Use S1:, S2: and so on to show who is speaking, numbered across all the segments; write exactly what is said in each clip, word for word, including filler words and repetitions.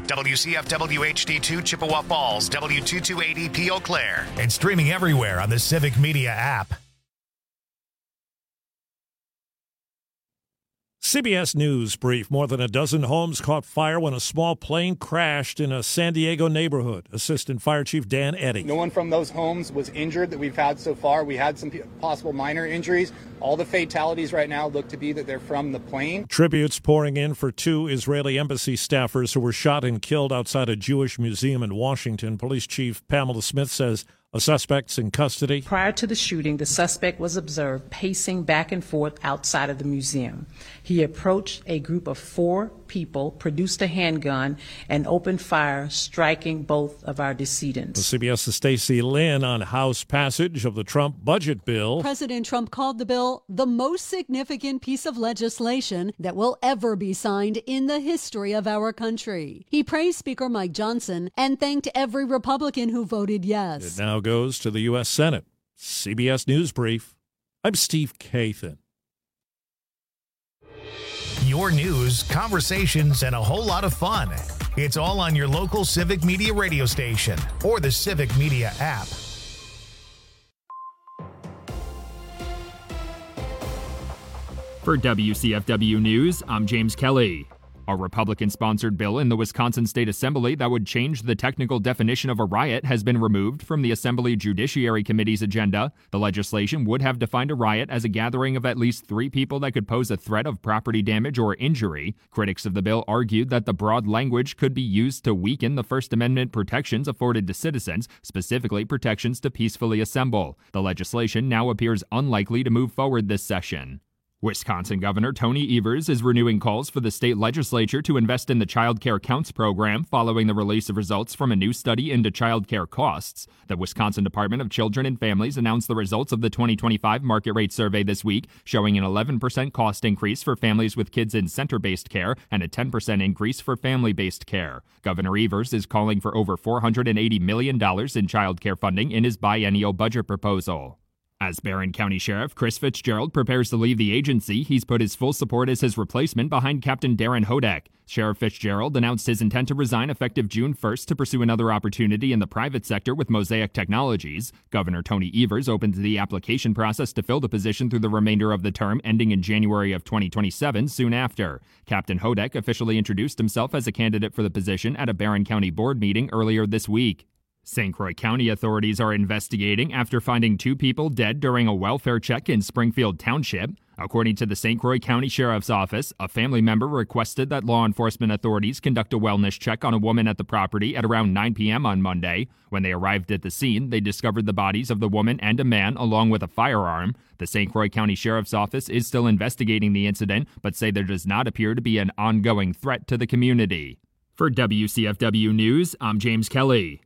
S1: W C F W H D two Chippewa Falls, W two two eight E P Eau Claire, and streaming everywhere on the Civic Media app.
S2: C B S News brief. More than a dozen homes caught fire when a small plane crashed in a San Diego neighborhood. Assistant Fire Chief Dan Eddy.
S3: No one from those homes was injured that we've had so far. We had some possible minor injuries. All the fatalities right now look to be that they're from the plane.
S2: Tributes pouring in for two Israeli embassy staffers who were shot and killed outside a Jewish museum in Washington. Police Chief Pamela Smith says a suspect's in custody.
S4: Prior to the shooting, the suspect was observed pacing back and forth outside of the museum. He approached a group of four people, produced a handgun, and opened fire, striking both of our decedents.
S2: CBS's Stacey Lynn on House passage of the Trump budget bill.
S5: President Trump called the bill the most significant piece of legislation that will ever be signed in the history of our country. He praised Speaker Mike Johnson and thanked every Republican who voted yes.
S2: It now goes to the U S Senate. C B S News Brief. I'm Steve Kathan.
S1: Your news, conversations, and a whole lot of fun. It's all on your local Civic Media radio station or the Civic Media app.
S6: For W C F W News, I'm James Kelly. A Republican-sponsored bill in the Wisconsin State Assembly that would change the technical definition of a riot has been removed from the Assembly Judiciary Committee's agenda. The legislation would have defined a riot as a gathering of at least three people that could pose a threat of property damage or injury. Critics of the bill argued that the broad language could be used to weaken the First Amendment protections afforded to citizens, specifically protections to peacefully assemble. The legislation now appears unlikely to move forward this session. Wisconsin Governor Tony Evers is renewing calls for the state legislature to invest in the Child Care Counts program following the release of results from a new study into child care costs. The Wisconsin Department of Children and Families announced the results of the twenty twenty-five market rate survey this week, showing an eleven percent cost increase for families with kids in center-based care and a ten percent increase for family-based care. Governor Evers is calling for over four hundred eighty million dollars in child care funding in his biennial budget proposal. As Barron County Sheriff Chris Fitzgerald prepares to leave the agency, he's put his full support as his replacement behind Captain Darren Hodek. Sheriff Fitzgerald announced his intent to resign effective June first to pursue another opportunity in the private sector with Mosaic Technologies. Governor Tony Evers opened the application process to fill the position through the remainder of the term, ending in January of twenty twenty-seven, soon after. Captain Hodek officially introduced himself as a candidate for the position at a Barron County board meeting earlier this week. Saint Croix County authorities are investigating after finding two people dead during a welfare check in Springfield Township. According to the Saint Croix County Sheriff's Office, a family member requested that law enforcement authorities conduct a wellness check on a woman at the property at around nine p.m. on Monday. When they arrived at the scene, they discovered the bodies of the woman and a man along with a firearm. The Saint Croix County Sheriff's Office is still investigating the incident, but say there does not appear to be an ongoing threat to the community. For W C F W News, I'm James Kelly.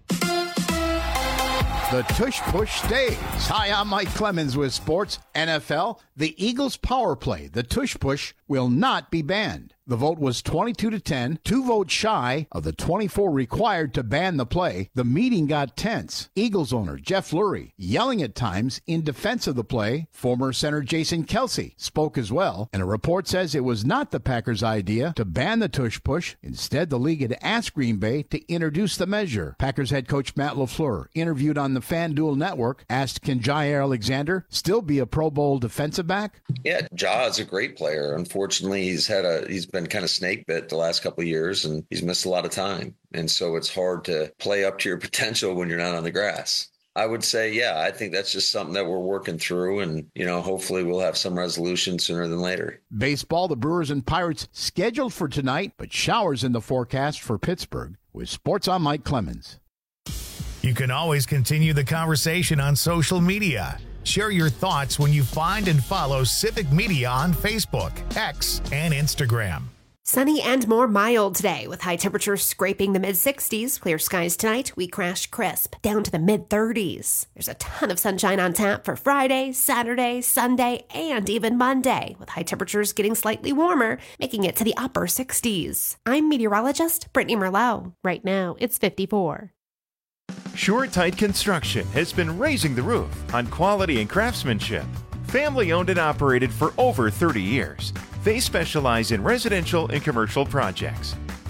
S7: The Tush Push stays. Hi, I'm Mike Clemens with Sports N F L. The Eagles' power play, the Tush Push, will not be banned. The vote was twenty-two to ten, two votes shy of the twenty-four required to ban the play. The meeting got tense. Eagles owner Jeff Lurie yelling at times in defense of the play. Former center Jason Kelsey spoke as well, and a report says it was not the Packers' idea to ban the Tush Push. Instead, the league had asked Green Bay to introduce the measure. Packers head coach Matt LaFleur, interviewed on the FanDuel Network, asked, can Jair Alexander still be a Pro Bowl defensive back?
S8: Yeah, Ja is a great player. Unfortunately, he's had a he's been kind of snake bit the last couple of years, and he's missed a lot of time. And so it's hard to play up to your potential when you're not on the grass. I would say, yeah, I think that's just something that we're working through, and, you know, hopefully we'll have some resolution sooner than later.
S7: Baseball, the Brewers and Pirates scheduled for tonight, but showers in the forecast for Pittsburgh. With Sports, I'm Mike Clemens.
S1: You can always continue the conversation on social media. Share your thoughts when you find and follow Civic Media on Facebook, X, and Instagram.
S9: Sunny and more mild today with high temperatures scraping the mid sixties. Clear skies tonight. We crash crisp down to the mid thirties. There's a ton of sunshine on tap for Friday, Saturday, Sunday, and even Monday, with high temperatures getting slightly warmer, making it to the upper sixties. I'm meteorologist Brittany Merlot. Right now, it's fifty-four.
S10: SureTight Construction has been raising the roof on quality and craftsmanship. Family owned and operated for over thirty years. They specialize in residential and commercial projects.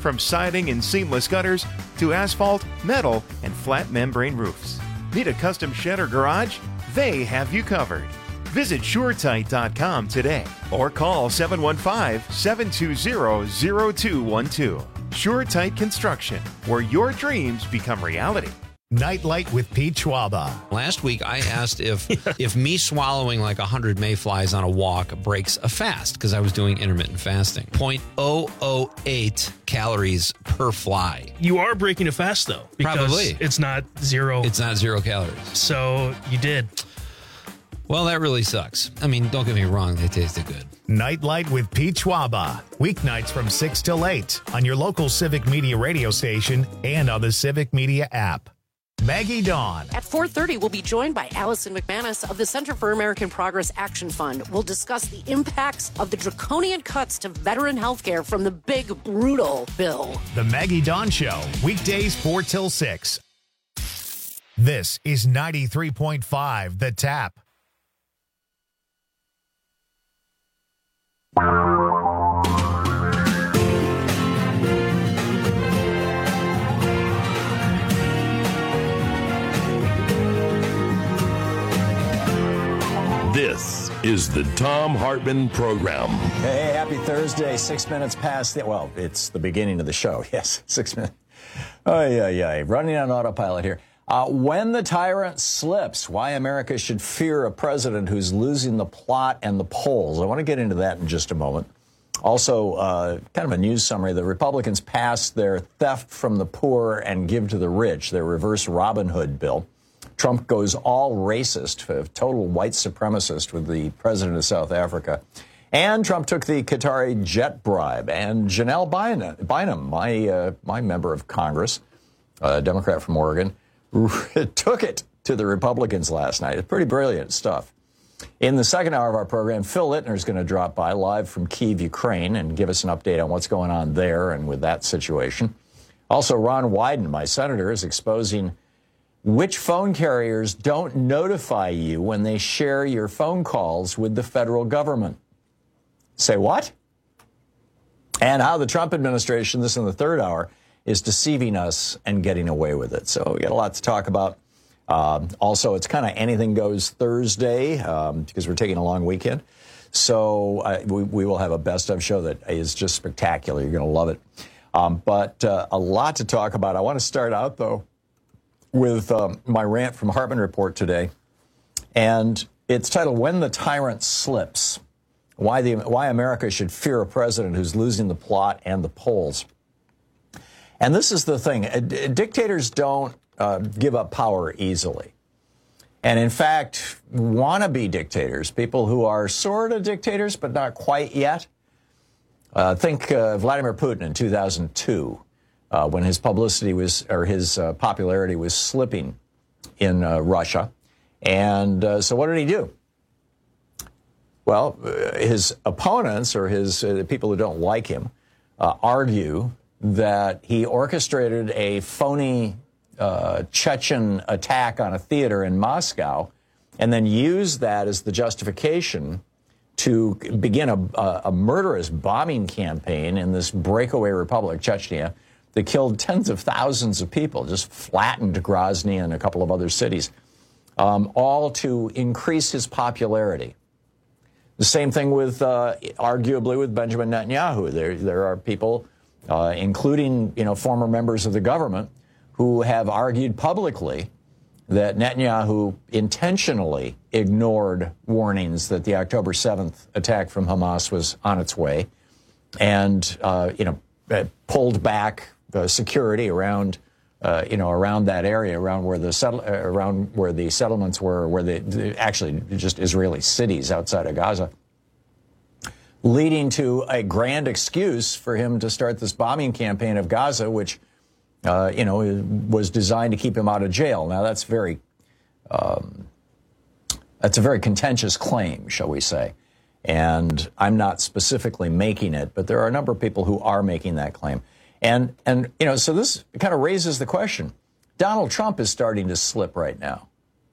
S10: From siding and seamless gutters to asphalt, metal, and flat membrane roofs. Need a custom shed or garage? They have you covered. Visit SureTight dot com today or call seven one five, seven two zero, zero two one two. SureTight Construction, where your dreams become reality.
S1: Nightlight with Pete Schwaba.
S11: Last week, I asked if if me swallowing like one hundred mayflies on a walk breaks a fast, because I was doing intermittent fasting. zero point zero zero eight calories per fly.
S12: You are breaking a fast, though. Because
S11: Probably.
S12: It's not zero.
S11: It's not zero calories.
S12: So you did.
S11: Well, that really sucks. I mean, don't get me wrong. They tasted good.
S1: Nightlight with Pete Schwaba. Weeknights from six till eight on your local Civic Media radio station and on the Civic Media app. Maggie Dawn.
S13: At four thirty, we'll be joined by Allison McManus of the Center for American Progress Action Fund. We'll discuss the impacts of the draconian cuts to veteran health care from the big, brutal bill.
S1: The Maggie Dawn Show, weekdays four till six. This is ninety-three point five The Tap.
S14: This is the Thom Hartmann Program.
S15: Hey, happy Thursday. Six minutes past the, well, it's the beginning of the show. Yes, six minutes. Oh, yeah, yeah. Running on autopilot here. Uh, when the tyrant slips, why America should fear a president who's losing the plot and the polls. I want to get into that in just a moment. Also, uh, kind of a news summary. The Republicans passed their theft from the poor and give to the rich, their reverse Robin Hood bill. Trump goes all racist, total white supremacist with the president of South Africa. And Trump took the Qatari jet bribe. And Janelle Bynum, my, uh, my member of Congress, a Democrat from Oregon, took it to the Republicans last night. It's pretty brilliant stuff. In the second hour of our program, Phil Littner is going to drop by live from Kyiv, Ukraine, and give us an update on what's going on there and with that situation. Also, Ron Wyden, my senator, is exposing which phone carriers don't notify you when they share your phone calls with the federal government. Say what? And how the Trump administration, this in the third hour, is deceiving us and getting away with it. So we got a lot to talk about. Um, also, it's kind of anything goes Thursday um, because we're taking a long weekend. So uh, we, we will have a best of show that is just spectacular. You're going to love it. Um, but uh, a lot to talk about. I want to start out, though, with um, my rant from Hartmann Report today. And it's titled, When the Tyrant Slips, Why, the, Why America Should Fear a President Who's Losing the Plot and the Polls. And this is the thing. Uh, d- dictators don't uh, give up power easily. And in fact, wannabe dictators, people who are sort of dictators but not quite yet, uh, think uh, Vladimir Putin in two thousand two. Uh, when his publicity was, or his uh, popularity was slipping in uh, Russia. And uh, so what did he do? Well, uh, his opponents, or his uh, people who don't like him, uh, argue that he orchestrated a phony uh, Chechen attack on a theater in Moscow and then used that as the justification to begin a, a, a murderous bombing campaign in this breakaway republic, Chechnya, that killed tens of thousands of people, just flattened Grozny and a couple of other cities, um, all to increase his popularity. The same thing with, uh, arguably, with Benjamin Netanyahu. There, there are people, uh, including, you know, former members of the government, who have argued publicly that Netanyahu intentionally ignored warnings that the October seventh attack from Hamas was on its way, and, uh, you know, pulled back Uh, security around, uh, you know, around that area, around where the settle, uh, around where the settlements were, where the, the actually just Israeli cities outside of Gaza, leading to a grand excuse for him to start this bombing campaign of Gaza, which, uh, you know, was designed to keep him out of jail. Now that's very, um, that's a very contentious claim, shall we say, and I'm not specifically making it, but there are a number of people who are making that claim. And, and you know, so this kind of raises the question. Donald Trump is starting to slip right now.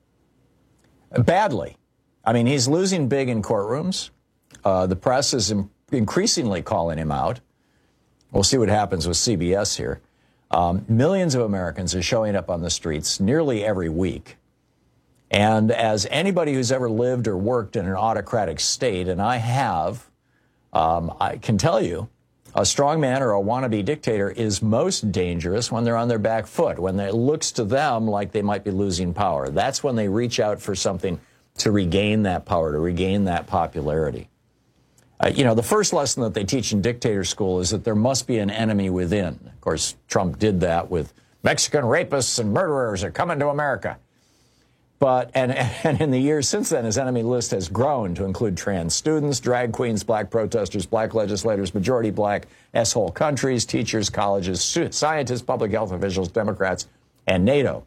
S15: Badly. I mean, he's losing big in courtrooms. Uh, the press is in- increasingly calling him out. We'll see what happens with C B S here. Um, millions of Americans are showing up on the streets nearly every week. And as anybody who's ever lived or worked in an autocratic state, and I have, um, I can tell you, a strongman or a wannabe dictator is most dangerous when they're on their back foot, when it looks to them like they might be losing power. That's when they reach out for something to regain that power, to regain that popularity. Uh, you know, the first lesson that they teach in dictator school is that there must be an enemy within. Of course, Trump did that with Mexican rapists and murderers are coming to America. But, and, and in the years since then, his enemy list has grown to include trans students, drag queens, black protesters, black legislators, majority black, S-hole countries, teachers, colleges, scientists, public health officials, Democrats, and NATO.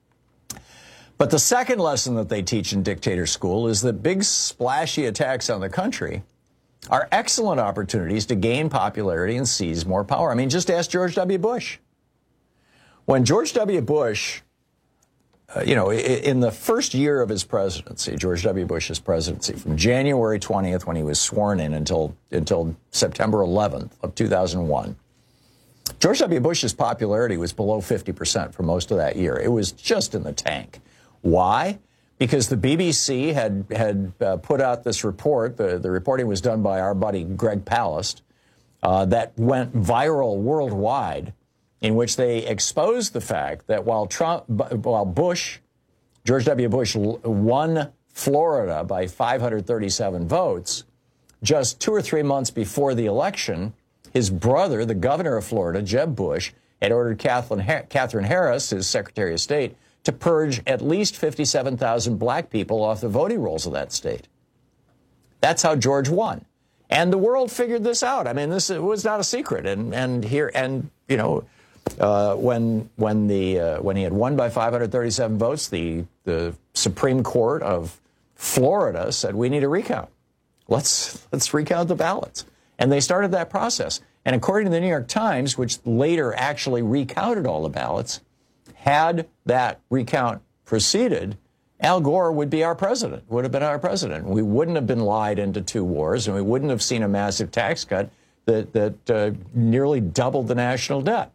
S15: But the second lesson that they teach in dictator school is that big splashy attacks on the country are excellent opportunities to gain popularity and seize more power. I mean, just ask George W. Bush. When George W. Bush... Uh, you know, in the first year of his presidency, George W. Bush's presidency, from January twentieth, when he was sworn in, until until September eleventh of two thousand one, George W. Bush's popularity was below fifty percent for most of that year. It was just in the tank. Why? Because the B B C had had uh, put out this report. The, the reporting was done by our buddy Greg Palast, uh, that went viral worldwide, in which they exposed the fact that while Trump, while Bush, George W. Bush won Florida by five hundred thirty-seven votes, just two or three months before the election, his brother, the governor of Florida, Jeb Bush, had ordered Katherine Harris, his Secretary of State, to purge at least fifty-seven thousand black people off the voting rolls of that state. That's how George won. And the world figured this out. I mean, this was not a secret. And, and here, and, you know, Uh, when when the uh, when he had won by five hundred thirty-seven votes, the the Supreme Court of Florida said, we need a recount. Let's let's recount the ballots, and they started that process. And according to the New York Times, which later actually recounted all the ballots, had that recount proceeded, Al Gore would be our president. Would have been our president. We wouldn't have been lied into two wars, and we wouldn't have seen a massive tax cut that that uh, nearly doubled the national debt.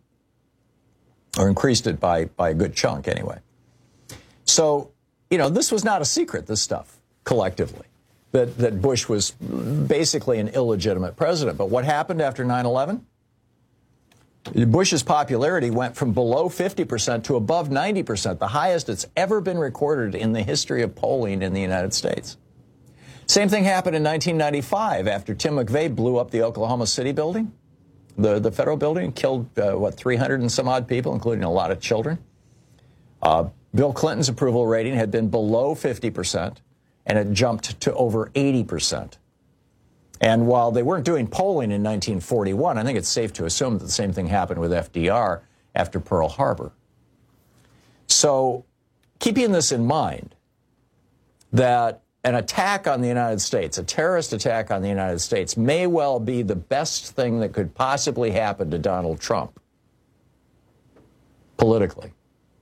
S15: Or increased it by, by a good chunk, anyway. So, you know, this was not a secret, this stuff, collectively, that, that Bush was basically an illegitimate president. But what happened after nine eleven? Bush's popularity went from below fifty percent to above ninety percent, the highest it's ever been recorded in the history of polling in the United States. Same thing happened in nineteen ninety-five after Tim McVeigh blew up the Oklahoma City building. The, the federal building, killed, uh, what, three hundred and some odd people, including a lot of children. Uh, Bill Clinton's approval rating had been below fifty percent, and it jumped to over eighty percent. And while they weren't doing polling in nineteen forty-one, I think it's safe to assume that the same thing happened with F D R after Pearl Harbor. So, keeping this in mind, that an attack on the United States, a terrorist attack on the United States, may well be the best thing that could possibly happen to Donald Trump politically.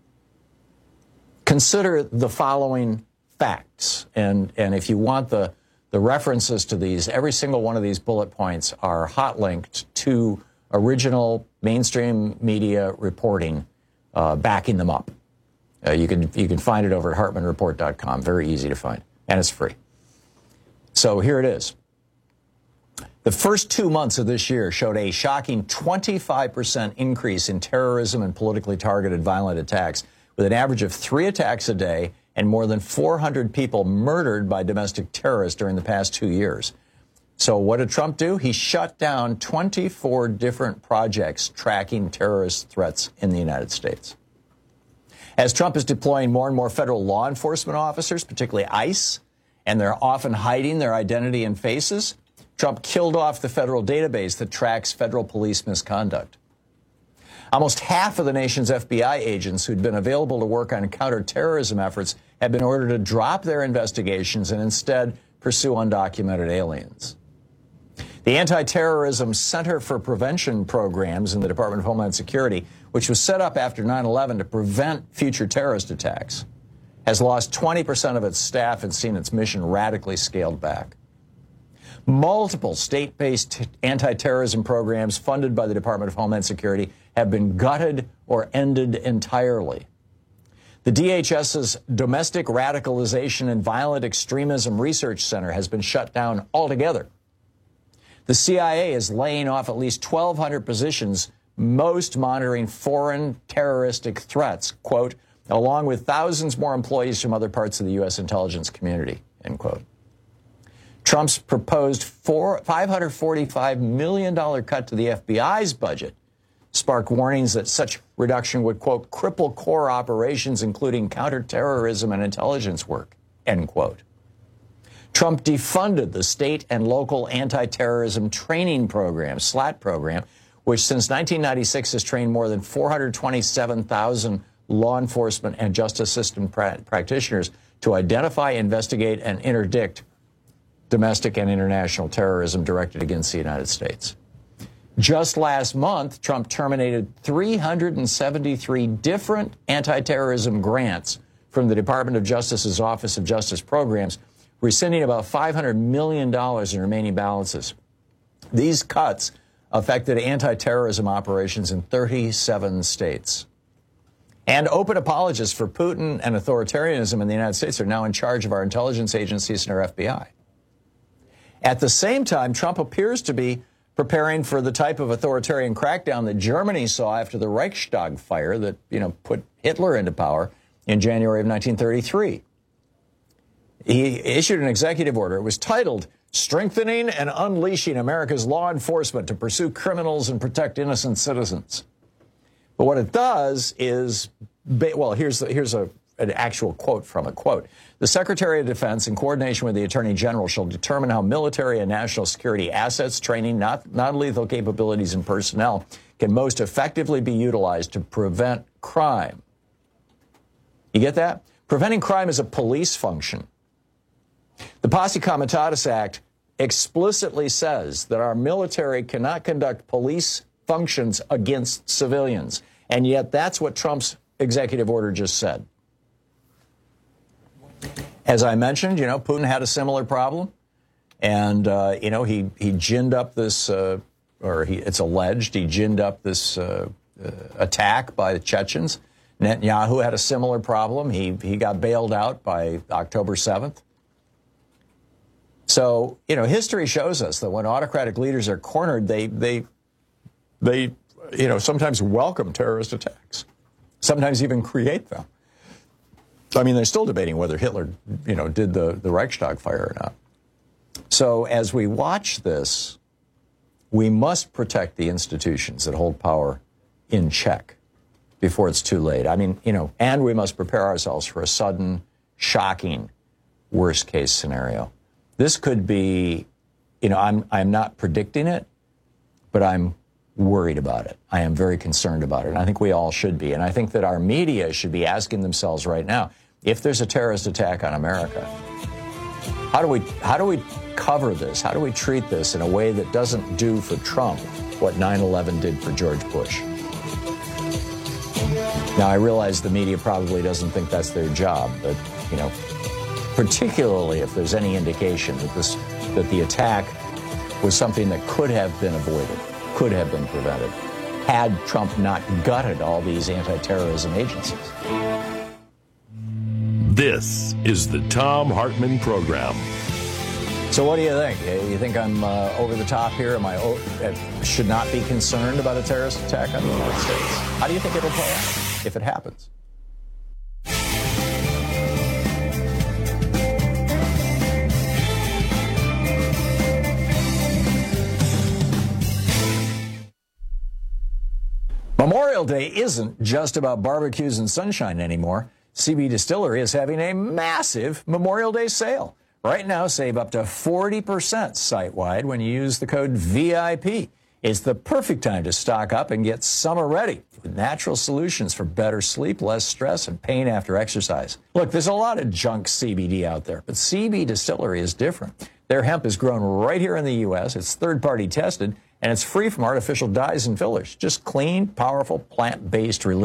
S15: Consider the following facts, and, and if you want the, the references to these, every single one of these bullet points are hot linked to original mainstream media reporting uh, backing them up. Uh, you can, you can find it over at Hartman Report dot com, very easy to find. And it's free. So here it is. The first two months of this year showed a shocking twenty-five percent increase in terrorism and politically targeted violent attacks, with an average of three attacks a day and more than four hundred people murdered by domestic terrorists during the past two years. So what did Trump do? He shut down twenty-four different projects tracking terrorist threats in the United States. As Trump is deploying more and more federal law enforcement officers, particularly ICE, and they're often hiding their identity and faces, Trump killed off the federal database that tracks federal police misconduct. Almost half of the nation's F B I agents who'd been available to work on counterterrorism efforts have been ordered to drop their investigations and instead pursue undocumented aliens. The Anti-Terrorism Center for Prevention Programs in the Department of Homeland Security, which was set up after nine eleven to prevent future terrorist attacks, has lost twenty percent of its staff and seen its mission radically scaled back. Multiple state-based anti-terrorism programs funded by the Department of Homeland Security have been gutted or ended entirely. The D H S's Domestic Radicalization and Violent Extremism Research Center has been shut down altogether. The C I A is laying off at least twelve hundred positions, most monitoring foreign terroristic threats, quote, along with thousands more employees from other parts of the U S intelligence community, end quote. Trump's proposed five hundred forty-five million dollars cut to the F B I's budget sparked warnings that such reduction would, quote, cripple core operations, including counterterrorism and intelligence work, end quote. Trump defunded the state and local anti-terrorism training program, SLAT program, which since nineteen ninety-six has trained more than four hundred twenty-seven thousand law enforcement and justice system pra- practitioners to identify, investigate, and interdict domestic and international terrorism directed against the United States. Just last month, Trump terminated three hundred seventy-three different anti-terrorism grants from the Department of Justice's Office of Justice Programs, rescinding about five hundred million dollars in remaining balances. These cuts affected anti-terrorism operations in thirty-seven states. And open apologists for Putin and authoritarianism in the United States are now in charge of our intelligence agencies and our F B I. At the same time, Trump appears to be preparing for the type of authoritarian crackdown that Germany saw after the Reichstag fire that, you know, put Hitler into power in January of nineteen thirty-three. He issued an executive order. It was titled, Strengthening and Unleashing America's Law Enforcement to Pursue Criminals and Protect Innocent Citizens. But what it does is, well, here's, the, here's a, an actual quote from a quote. The Secretary of Defense, in coordination with the Attorney General, shall determine how military and national security assets, training, not, non-lethal capabilities, and personnel can most effectively be utilized to prevent crime. You get that? Preventing crime is a police function. The Posse Comitatus Act explicitly says that our military cannot conduct police functions against civilians. And yet that's what Trump's executive order just said. As I mentioned, you know, Putin had a similar problem. And, uh, you know, he, he ginned up this, uh, or he, it's alleged he ginned up this uh, uh, attack by the Chechens. Netanyahu had a similar problem. He, he got bailed out by October seventh. So, you know, history shows us that when autocratic leaders are cornered, they, they, they, you know, sometimes welcome terrorist attacks, sometimes even create them. I mean, they're still debating whether Hitler, you know, did the, the Reichstag fire or not. So as we watch this, we must protect the institutions that hold power in check before it's too late. I mean, you know, and we must prepare ourselves for a sudden, shocking, worst-case scenario. This could be, you know, I'm I'm not predicting it, but I'm worried about it. I am very concerned about it, and I think we all should be. And I think that our media should be asking themselves right now, if there's a terrorist attack on America, how do we how do we cover this? How do we treat this in a way that doesn't do for Trump what nine eleven did for George Bush? Now, I realize the media probably doesn't think that's their job, but, you know, particularly if there's any indication that this that the attack was something that could have been avoided, could have been prevented, had Trump not gutted all these anti-terrorism agencies.
S14: This is the Thom Hartmann Program.
S15: So what do you think? You think I'm uh, over the top here? Am I o- should not be concerned about a terrorist attack on the United States? How do you think it'll play out if it happens? Memorial Day isn't just about barbecues and sunshine anymore. C B Distillery is having a massive Memorial Day sale. Right now, save up to forty percent site-wide when you use the code V I P. It's the perfect time to stock up and get summer ready with natural solutions for better sleep, less stress, and pain after exercise. Look, there's a lot of junk C B D out there, but C B Distillery is different. Their hemp is grown right here in the U S, it's third-party tested, and it's free from artificial dyes and fillers. Just clean, powerful, plant-based relief.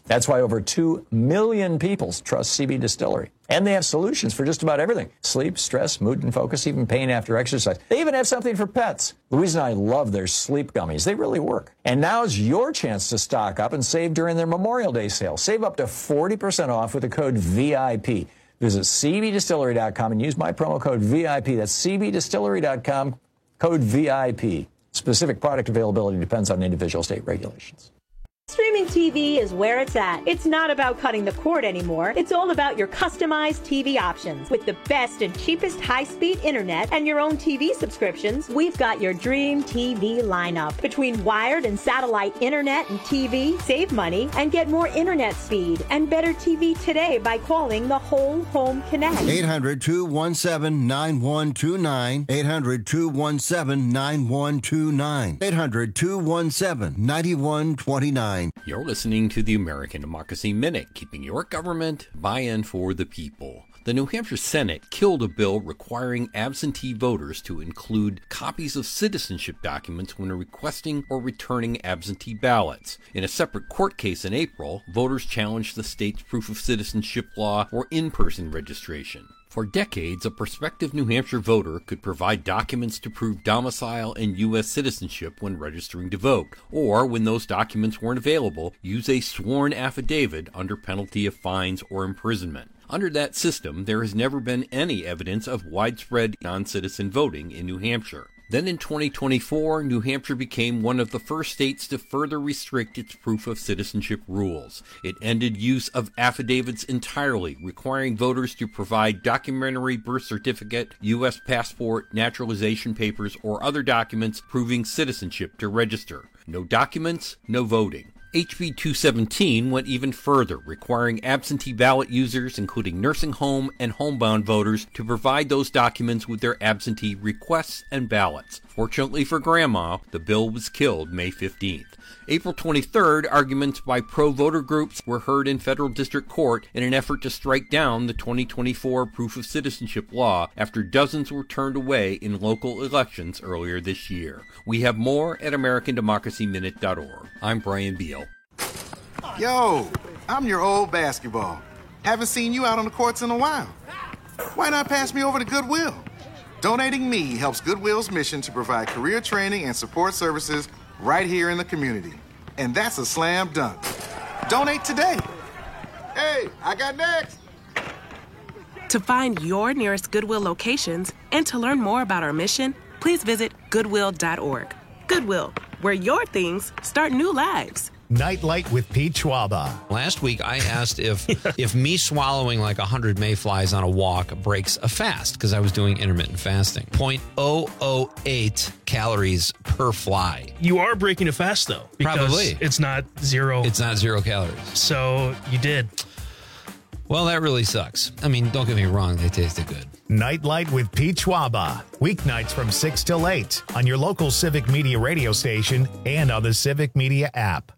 S15: That's why over two million people trust C B Distillery. And they have solutions for just about everything. Sleep, stress, mood and focus, even pain after exercise. They even have something for pets. Louise and I love their sleep gummies. They really work. And now's your chance to stock up and save during their Memorial Day sale. Save up to forty percent off with the code V I P. Visit C B distillery dot com and use my promo code V I P. That's C B distillery dot com, code V I P. Specific product availability depends on individual state regulations.
S16: Streaming T V is where it's at. It's not about cutting the cord anymore. It's all about your customized T V options. With the best and cheapest high-speed internet and your own T V subscriptions, we've got your dream T V lineup. Between wired and satellite internet and T V, save money and get more internet speed and better T V today by calling the Whole Home Connect.
S17: eight hundred, two one seven, nine one two nine. eight hundred, two one seven, nine one two nine. eight hundred, two one seven, nine one two nine.
S18: You're listening to the American Democracy Minute, keeping your government buy-in for the people. The New Hampshire Senate killed a bill requiring absentee voters to include copies of citizenship documents when requesting or returning absentee ballots. In a separate court case in April, voters challenged the state's proof of citizenship law for in-person registration. For decades, a prospective New Hampshire voter could provide documents to prove domicile and U S citizenship when registering to vote, or when those documents weren't available, use a sworn affidavit under penalty of fines or imprisonment. Under that system, there has never been any evidence of widespread non-citizen voting in New Hampshire. Then in twenty twenty-four, New Hampshire became one of the first states to further restrict its proof of citizenship rules. It ended use of affidavits entirely, requiring voters to provide documentary birth certificate, U S passport, naturalization papers, or other documents proving citizenship to register. No documents, no voting. H B two seventeen went even further, requiring absentee ballot users, including nursing home and homebound voters, to provide those documents with their absentee requests and ballots. Fortunately for Grandma, the bill was killed May fifteenth. April twenty-third, arguments by pro-voter groups were heard in federal district court in an effort to strike down the twenty twenty-four proof of citizenship law after dozens were turned away in local elections earlier this year. We have more at American Democracy Minute dot org. I'm Brian Beal.
S19: Yo, I'm your old basketball. Haven't seen you out on the courts in a while. Why not pass me over to Goodwill? Donating me helps Goodwill's mission to provide career training and support services right here in the community. And that's a slam dunk. Donate today. Hey, I got next.
S20: To find your nearest Goodwill locations and to learn more about our mission, please visit goodwill dot org. Goodwill, where your things start new lives.
S1: Nightlight with Pete Schwaba.
S11: Last week, I asked if if me swallowing like one hundred mayflies on a walk breaks a fast, because I was doing intermittent fasting. zero point zero zero eight calories per fly.
S12: You are breaking a fast, though. Because
S11: Probably.
S12: It's not zero.
S11: It's not zero calories.
S12: So you did.
S11: Well, that really sucks. I mean, don't get me wrong, they tasted good.
S1: Nightlight with Pete Schwaba. Weeknights from six till eight on your local Civic Media radio station and on the Civic Media app.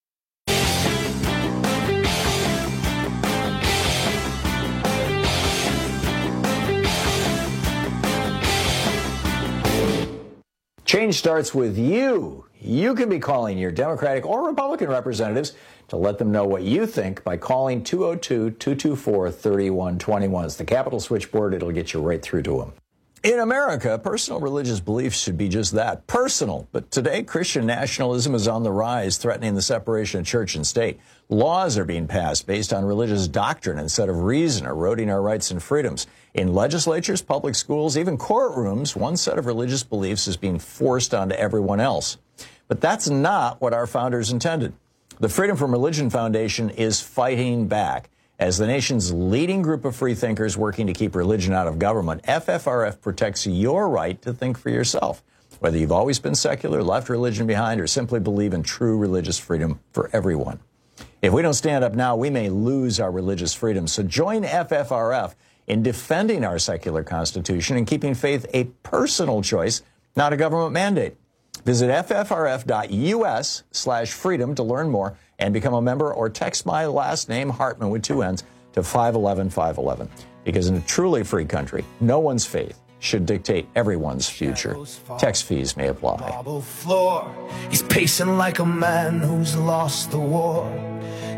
S15: Change starts with you. You can be calling your Democratic or Republican representatives to let them know what you think by calling two oh two, two two four, three one two one. It's the Capitol switchboard. It'll get you right through to them. In America, personal religious beliefs should be just that, personal. But today, Christian nationalism is on the rise, threatening the separation of church and state. Laws are being passed based on religious doctrine instead of reason, eroding our rights and freedoms. In legislatures, public schools, even courtrooms, one set of religious beliefs is being forced onto everyone else. But that's not what our founders intended. The Freedom from Religion Foundation is fighting back. As the nation's leading group of freethinkers working to keep religion out of government, F F R F protects your right to think for yourself, whether you've always been secular, left religion behind, or simply believe in true religious freedom for everyone. If we don't stand up now, we may lose our religious freedom. So join F F R F in defending our secular constitution and keeping faith a personal choice, not a government mandate. Visit F F R F dot U S slash freedom to learn more and become a member, or text my last name, Hartman, with two N's, to five one one, five one one. Because in a truly free country, no one's faith should dictate everyone's future. Text fees may apply.
S21: Floor. He's pacing like a man who's lost the war.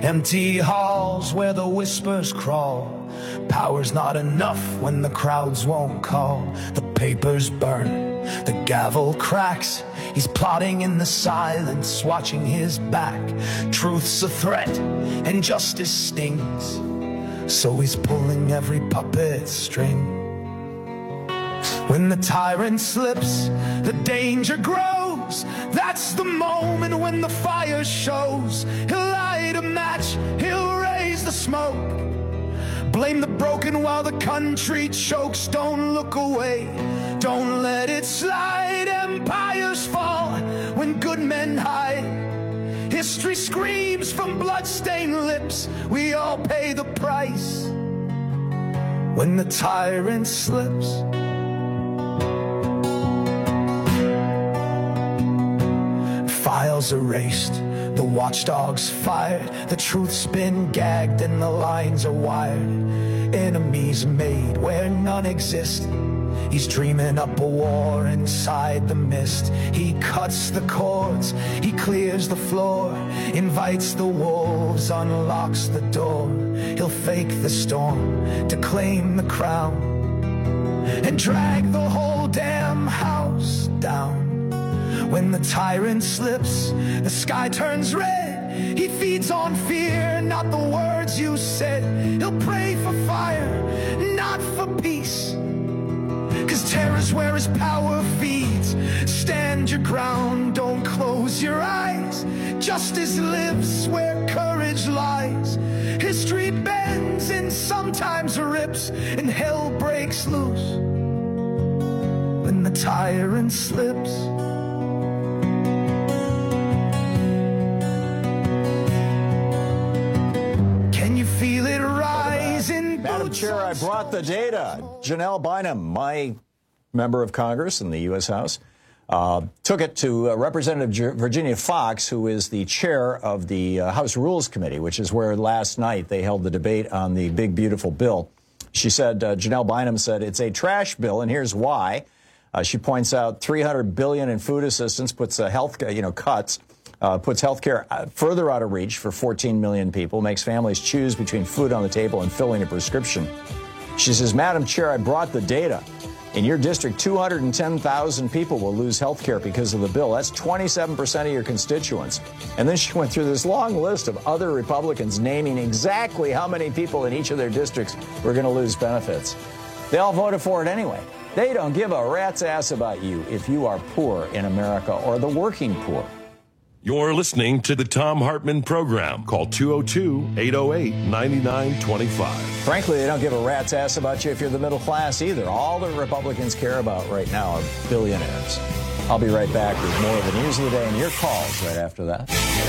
S21: Empty halls where the whispers crawl. Power's not enough when the crowds won't call. The papers burn, the gavel cracks. He's plotting in the silence, watching his back. Truth's a threat and justice stings, so he's pulling every puppet string. When the tyrant slips, the danger grows. That's the moment when the fire shows. He'll light a match, he'll raise the smoke. Blame the broken while the country chokes. Don't look away, don't let it slide. Empires fall when good men hide. History screams from blood-stained lips. We all pay the price when the tyrant slips. Files erased, the watchdogs fired. The truth's been gagged and the lines are wired. Enemies made where none exist. He's dreaming up a war inside the mist. He cuts the cords, he clears the floor, invites the wolves, unlocks the door. He'll fake the storm to claim the crown and drag the whole damn house down. When the tyrant slips, the sky turns red. He feeds on fear, not the words you said. He'll pray for fire, not for peace, 'cause terror's where his power feeds. Stand your ground, don't close your eyes. Justice lives where courage lies. History bends and sometimes rips, and hell breaks loose when the tyrant slips. Feel it rise in
S15: Madam Chair, I brought the data. Janelle Bynum, my member of Congress in the U S House, uh, took it to uh, Representative Virginia Fox, who is the chair of the uh, House Rules Committee, which is where last night they held the debate on the big, beautiful bill. She said, uh, Janelle Bynum said, it's a trash bill, and here's why. Uh, she points out three hundred billion dollars in food assistance, puts uh, health, you know, cuts. Uh, puts health care further out of reach for fourteen million people, makes families choose between food on the table and filling a prescription. She says, Madam Chair, I brought the data. In your district, two hundred ten thousand people will lose health care because of the bill. That's twenty-seven percent of your constituents. And then she went through this long list of other Republicans naming exactly how many people in each of their districts were going to lose benefits. They all voted for it anyway. They don't give a rat's ass about you if you are poor in America or the working poor.
S14: You're listening to the Thom Hartmann Program. Call two oh two, eight oh eight, nine nine two five.
S15: Frankly, they don't give a rat's ass about you if you're the middle class either. All the Republicans care about right now are billionaires. I'll be right back with more of the news of the day and your calls right after that.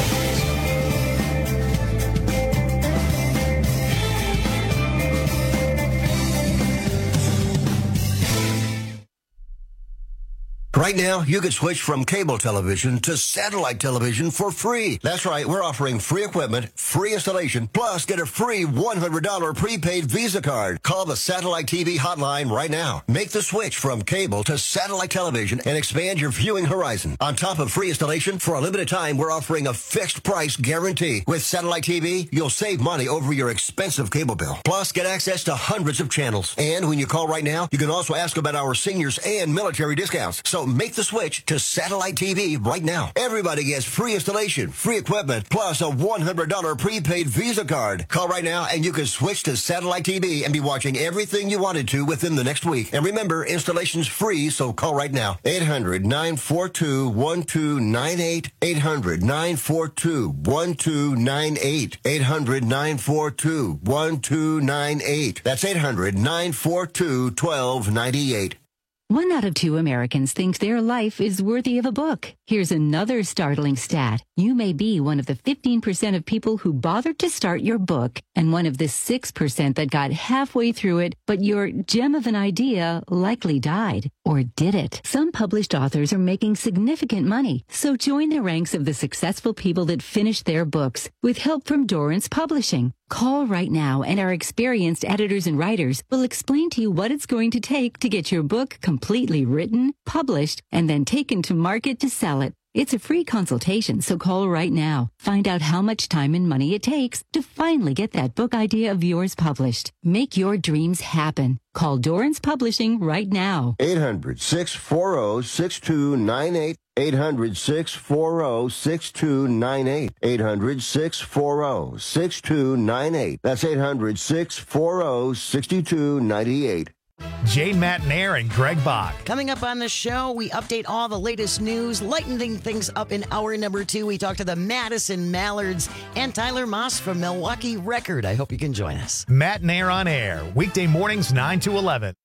S17: Right now, you can switch from cable television to satellite television for free. That's right, we're offering free equipment, free installation, plus get a free one hundred dollars prepaid Visa card. Call the Satellite T V hotline right now. Make the switch from cable to satellite television and expand your viewing horizon. On top of free installation, for a limited time, we're offering a fixed price guarantee. With Satellite T V, you'll save money over your expensive cable bill. Plus, get access to hundreds of channels. And when you call right now, you can also ask about our seniors and military discounts. So make the switch to Satellite T V right now. Everybody gets free installation, free equipment, plus a one hundred dollars prepaid Visa card. Call right now and you can switch to Satellite T V and be watching everything you wanted to within the next week. And remember, installation's free, so call right now. eight hundred, nine four two, one two nine eight. eight hundred, nine four two, one two nine eight. eight hundred, nine four two, one two nine eight. That's eight hundred, nine four two, one two nine eight.
S22: One out of two Americans think their life is worthy of a book. Here's another startling stat. You may be one of the fifteen percent of people who bothered to start your book and one of the six percent that got halfway through it, but your gem of an idea likely died. Or did it? Some published authors are making significant money, so join the ranks of the successful people that finished their books with help from Dorrance Publishing. Call right now and our experienced editors and writers will explain to you what it's going to take to get your book completely written, published, and then taken to market to sell it. It's a free consultation, so call right now. Find out how much time and money it takes to finally get that book idea of yours published. Make your dreams happen. Call Dorrance Publishing right now.
S17: eight hundred, six four zero, six two nine eight. eight hundred, six four zero, six two nine eight. eight hundred, six four zero, six two nine eight. That's eight hundred, six four zero, six two nine eight.
S1: Jane Matnair and Greg Bach.
S3: Coming up on the show, we update all the latest news, lightening things up in hour number two. We talk to the Madison Mallards and Tyler Moss from Milwaukee Record. I hope you can join us.
S1: Matnair on air, weekday mornings nine to eleven.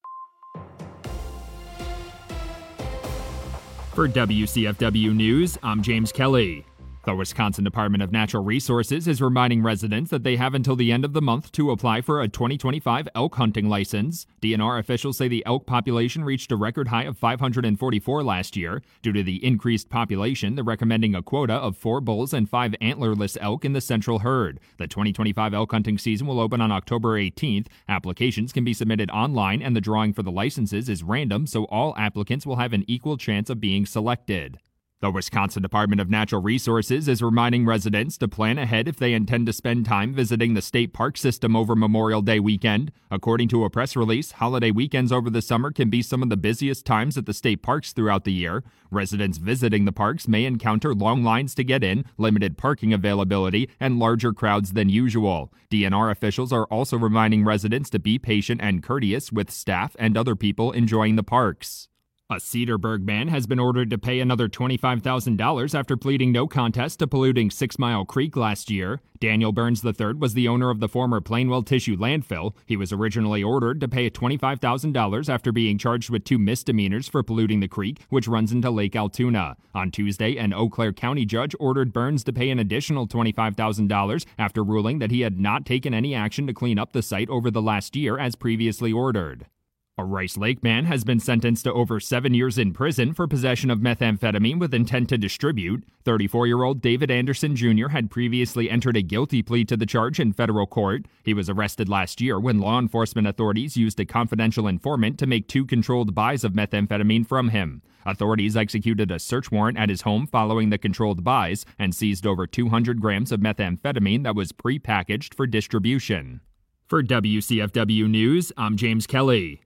S6: For W C F W News, I'm James Kelly. The Wisconsin Department of Natural Resources is reminding residents that they have until the end of the month to apply for a twenty twenty-five elk hunting license. D N R officials say the elk population reached a record high of five hundred forty-four last year. Due to the increased population, they're recommending a quota of four bulls and five antlerless elk in the central herd. The twenty twenty-five elk hunting season will open on October eighteenth. Applications can be submitted online, and the drawing for the licenses is random, so all applicants will have an equal chance of being selected. The Wisconsin Department of Natural Resources is reminding residents to plan ahead if they intend to spend time visiting the state park system over Memorial Day weekend. According to a press release, holiday weekends over the summer can be some of the busiest times at the state parks throughout the year. Residents visiting the parks may encounter long lines to get in, limited parking availability, and larger crowds than usual. D N R officials are also reminding residents to be patient and courteous with staff and other people enjoying the parks. A Cedarburg man has been ordered to pay another twenty-five thousand dollars after pleading no contest to polluting Six Mile Creek last year. Daniel Burns the third was the owner of the former Plainwell Tissue Landfill. He was originally ordered to pay twenty-five thousand dollars after being charged with two misdemeanors for polluting the creek, which runs into Lake Altoona. On Tuesday, an Eau Claire County judge ordered Burns to pay an additional twenty-five thousand dollars after ruling that he had not taken any action to clean up the site over the last year as previously ordered. A Rice Lake man has been sentenced to over seven years in prison for possession of methamphetamine with intent to distribute. thirty-four-year-old David Anderson Junior had previously entered a guilty plea to the charge in federal court. He was arrested last year when law enforcement authorities used a confidential informant to make two controlled buys of methamphetamine from him. Authorities executed a search warrant at his home following the controlled buys and seized over two hundred grams of methamphetamine that was pre-packaged for distribution. For W C F W News, I'm James Kelly.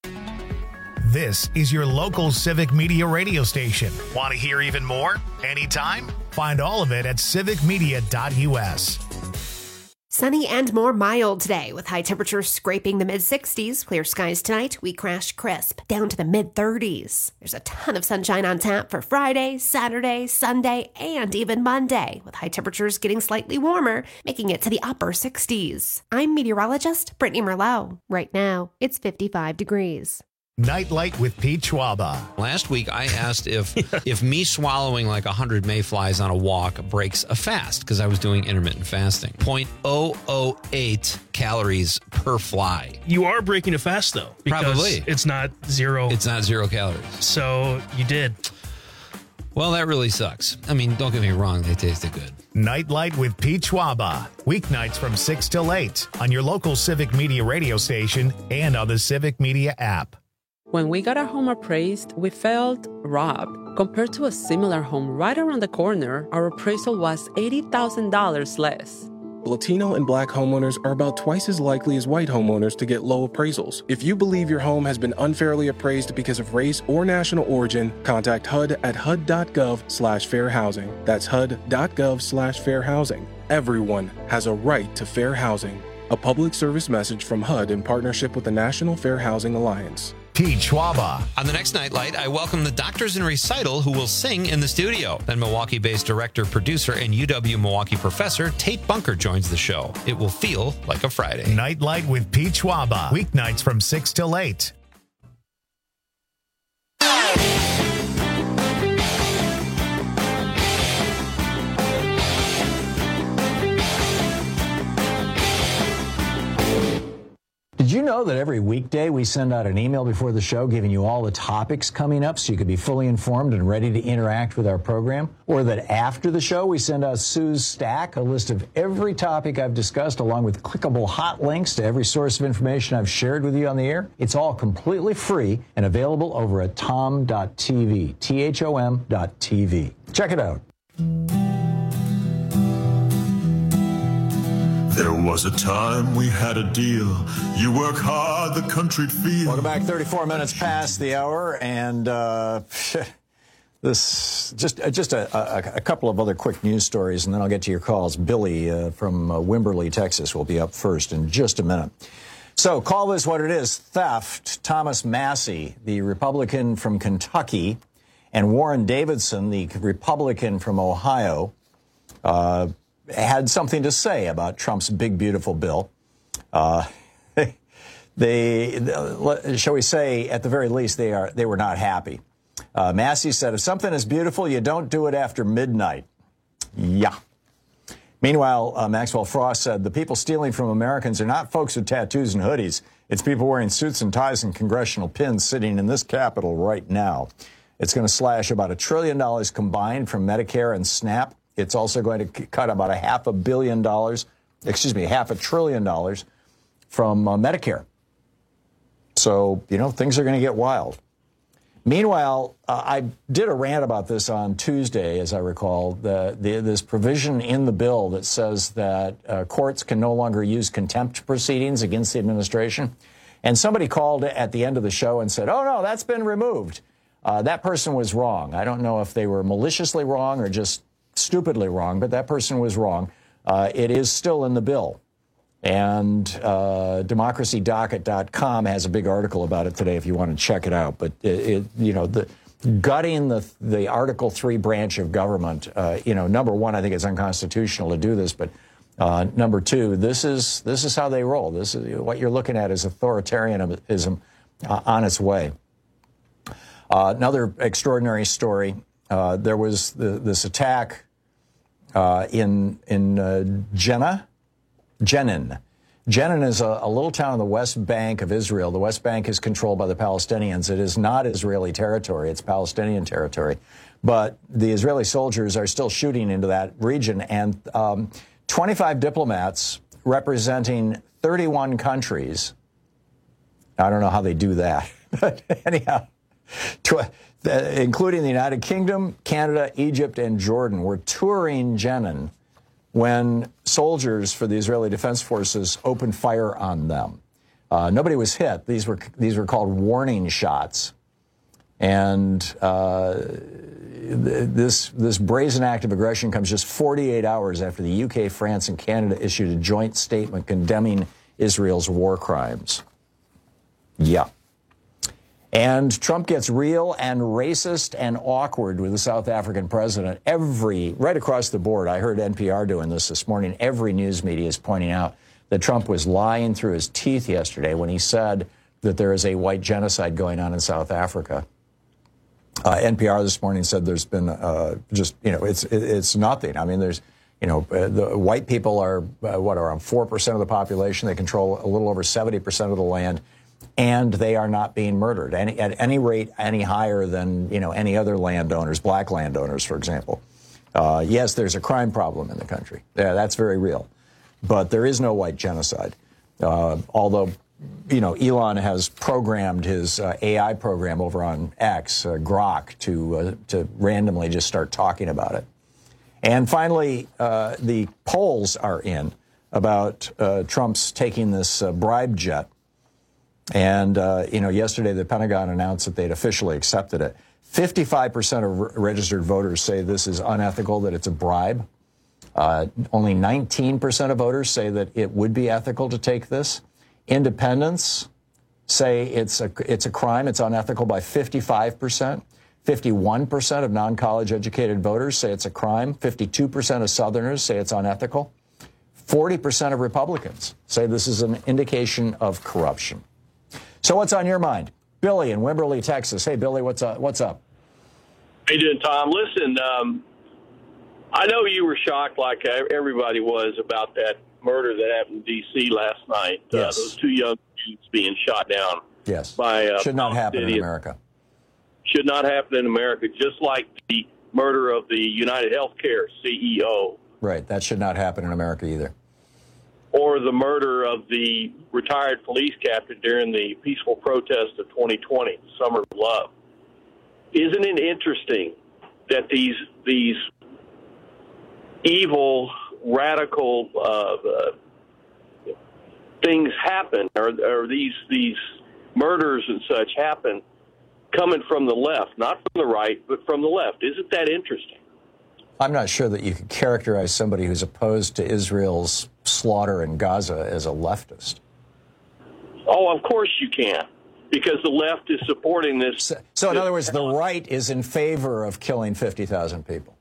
S1: This is your local Civic Media radio station. Want to hear even more? Anytime? Find all of it at civic media dot u s.
S9: Sunny and more mild today with high temperatures scraping the mid sixties. Clear skies tonight. We crash crisp down to the mid thirties. There's a ton of sunshine on tap for Friday, Saturday, Sunday, and even Monday, with high temperatures getting slightly warmer, making it to the upper sixties. I'm meteorologist Brittany Merlot. Right now, it's fifty-five degrees.
S1: Nightlight with Pete Schwaba.
S11: Last week, I asked if if me swallowing like one hundred mayflies on a walk breaks a fast, because I was doing intermittent fasting. zero point zero zero eight calories per fly.
S12: You are breaking a fast, though. Because
S11: Probably.
S12: It's not zero.
S11: It's not zero calories.
S12: So you did.
S11: Well, that really sucks. I mean, don't get me wrong. They tasted good.
S1: Nightlight with Pete Schwaba. Weeknights from six till eight on your local Civic Media radio station and on the Civic Media app.
S4: When we got our home appraised, we felt robbed. Compared to a similar home right around the corner, our appraisal was eighty thousand dollars less.
S23: Latino and Black homeowners are about twice as likely as white homeowners to get low appraisals. If you believe your home has been unfairly appraised because of race or national origin, contact H U D at H U D dot gov slash fair housing. That's H U D dot gov slash fair housing. Everyone has a right to fair housing. A public service message from H U D in partnership with the National Fair Housing Alliance.
S1: Pete Schwaba.
S11: On the next Nightlight, I welcome the Doctors in Recital who will sing in the studio. Then Milwaukee-based director, producer, and U W-Milwaukee professor Tate Bunker joins the show. It will feel like a Friday.
S1: Nightlight with Pete Schwaba. Weeknights from six till eight.
S15: Did you know that every weekday we send out an email before the show giving you all the topics coming up so you could be fully informed and ready to interact with our program? Or that after the show we send out Sue's Stack, a list of every topic I've discussed along with clickable hot links to every source of information I've shared with you on the air? It's all completely free and available over at tom dot t v, T H O M dot T V. Check it out.
S2: There was a time we had a deal. You work hard, the country'd feel.
S15: Welcome back. thirty-four minutes past the hour, and uh, this just uh, just a, a, a couple of other quick news stories, and then I'll get to your calls. Billy uh, from uh, Wimberley, Texas, will be up first in just a minute. So call this what it is: theft. Thomas Massie, the Republican from Kentucky, and Warren Davidson, the Republican from Ohio, uh, had something to say about Trump's big, beautiful bill. Uh, they, shall we say, at the very least, they are they were not happy. Uh, Massie said, if something is beautiful, you don't do it after midnight. Yeah. Meanwhile, uh, Maxwell Frost said, the people stealing from Americans are not folks with tattoos and hoodies. It's people wearing suits and ties and congressional pins sitting in this Capitol right now. It's going to slash about a trillion dollars combined from Medicare and SNAP. It's also going to cut about a half a billion dollars, excuse me, half a trillion dollars from uh, Medicare. So, you know, things are going to get wild. Meanwhile, uh, I did a rant about this on Tuesday, as I recall, the, the, this provision in the bill that says that uh, courts can no longer use contempt proceedings against the administration. And somebody called at the end of the show and said, oh, no, that's been removed. Uh, that person was wrong. I don't know if they were maliciously wrong or just stupidly wrong, but that person was wrong. Uh, it is still in the bill. And uh, democracy docket dot com has a big article about it today if you want to check it out. But, it, it, you know, the gutting the, the Article three branch of government, uh, you know, number one, I think it's unconstitutional to do this. But uh, number two, this is this is how they roll. This is what you're looking at is authoritarianism uh, on its way. Uh, another extraordinary story. Uh, there was the, this attack uh, in in uh, Jenna, Jenin. Jenin is a, a little town in the West Bank of Israel. The West Bank is controlled by the Palestinians. It is not Israeli territory. It's Palestinian territory. But the Israeli soldiers are still shooting into that region. And um, twenty-five diplomats representing thirty-one countries. I don't know how they do that. But anyhow, tw- including the United Kingdom, Canada, Egypt, and Jordan, were touring Jenin when soldiers for the Israeli Defense Forces opened fire on them. Uh, nobody was hit. These were these were called warning shots. And uh, this this brazen act of aggression comes just forty-eight hours after the U K, France, and Canada issued a joint statement condemning Israel's war crimes. Yeah. And Trump gets real and racist and awkward with the South African president. Every, right across the board, I heard N P R doing this this morning, every news media is pointing out that Trump was lying through his teeth yesterday when he said that there is a white genocide going on in South Africa. Uh, N P R this morning said there's been uh, just, you know, it's it, it's nothing. I mean, there's, you know, uh, the white people are, uh, what, around four percent of the population. They control a little over seventy percent of the land. And they are not being murdered any, at any rate, any higher than, you know, any other landowners, black landowners, for example. Uh, yes, there's a crime problem in the country. Yeah, that's very real. But there is no white genocide. Uh, although, you know, Elon has programmed his uh, A I program over on X, uh, Grok, to uh, to randomly just start talking about it. And finally, uh, the polls are in about uh, Trump's taking this uh, bribe jet. And, uh, you know, yesterday the Pentagon announced that they'd officially accepted it. fifty-five percent of re- registered voters say this is unethical, that it's a bribe. Uh, only nineteen percent of voters say that it would be ethical to take this. Independents say it's a, it's a crime, it's unethical by fifty-five percent. fifty-one percent of non-college educated voters say it's a crime. fifty-two percent of Southerners say it's unethical. forty percent of Republicans say this is an indication of corruption. So what's on your mind? Billy in Wimberley, Texas. Hey, Billy, what's up? What's up?
S5: How you doing, Tom? Listen, um, I know you were shocked like everybody was about that murder that happened in D C last night.
S15: Yes.
S5: Uh, those two young dudes being shot down.
S15: Yes.
S5: By, uh,
S15: Should not happen in
S5: City.
S15: America.
S5: Should not happen in America, just like the murder of the United Healthcare C E O.
S15: Right. That should not happen in America either.
S5: Or the murder of the retired police captain during the peaceful protest of twenty twenty, Summer of Love. Isn't it interesting that these these evil, radical uh, uh, things happen, or, or these these murders and such happen, coming from the left, not from the right, but from the left. Isn't that interesting?
S15: I'm not sure that you could characterize somebody who's opposed to Israel's slaughter in Gaza as a leftist.
S5: Oh, of course you can, because the left is supporting this.
S15: So, so in other words, the right is in favor of killing fifty thousand people.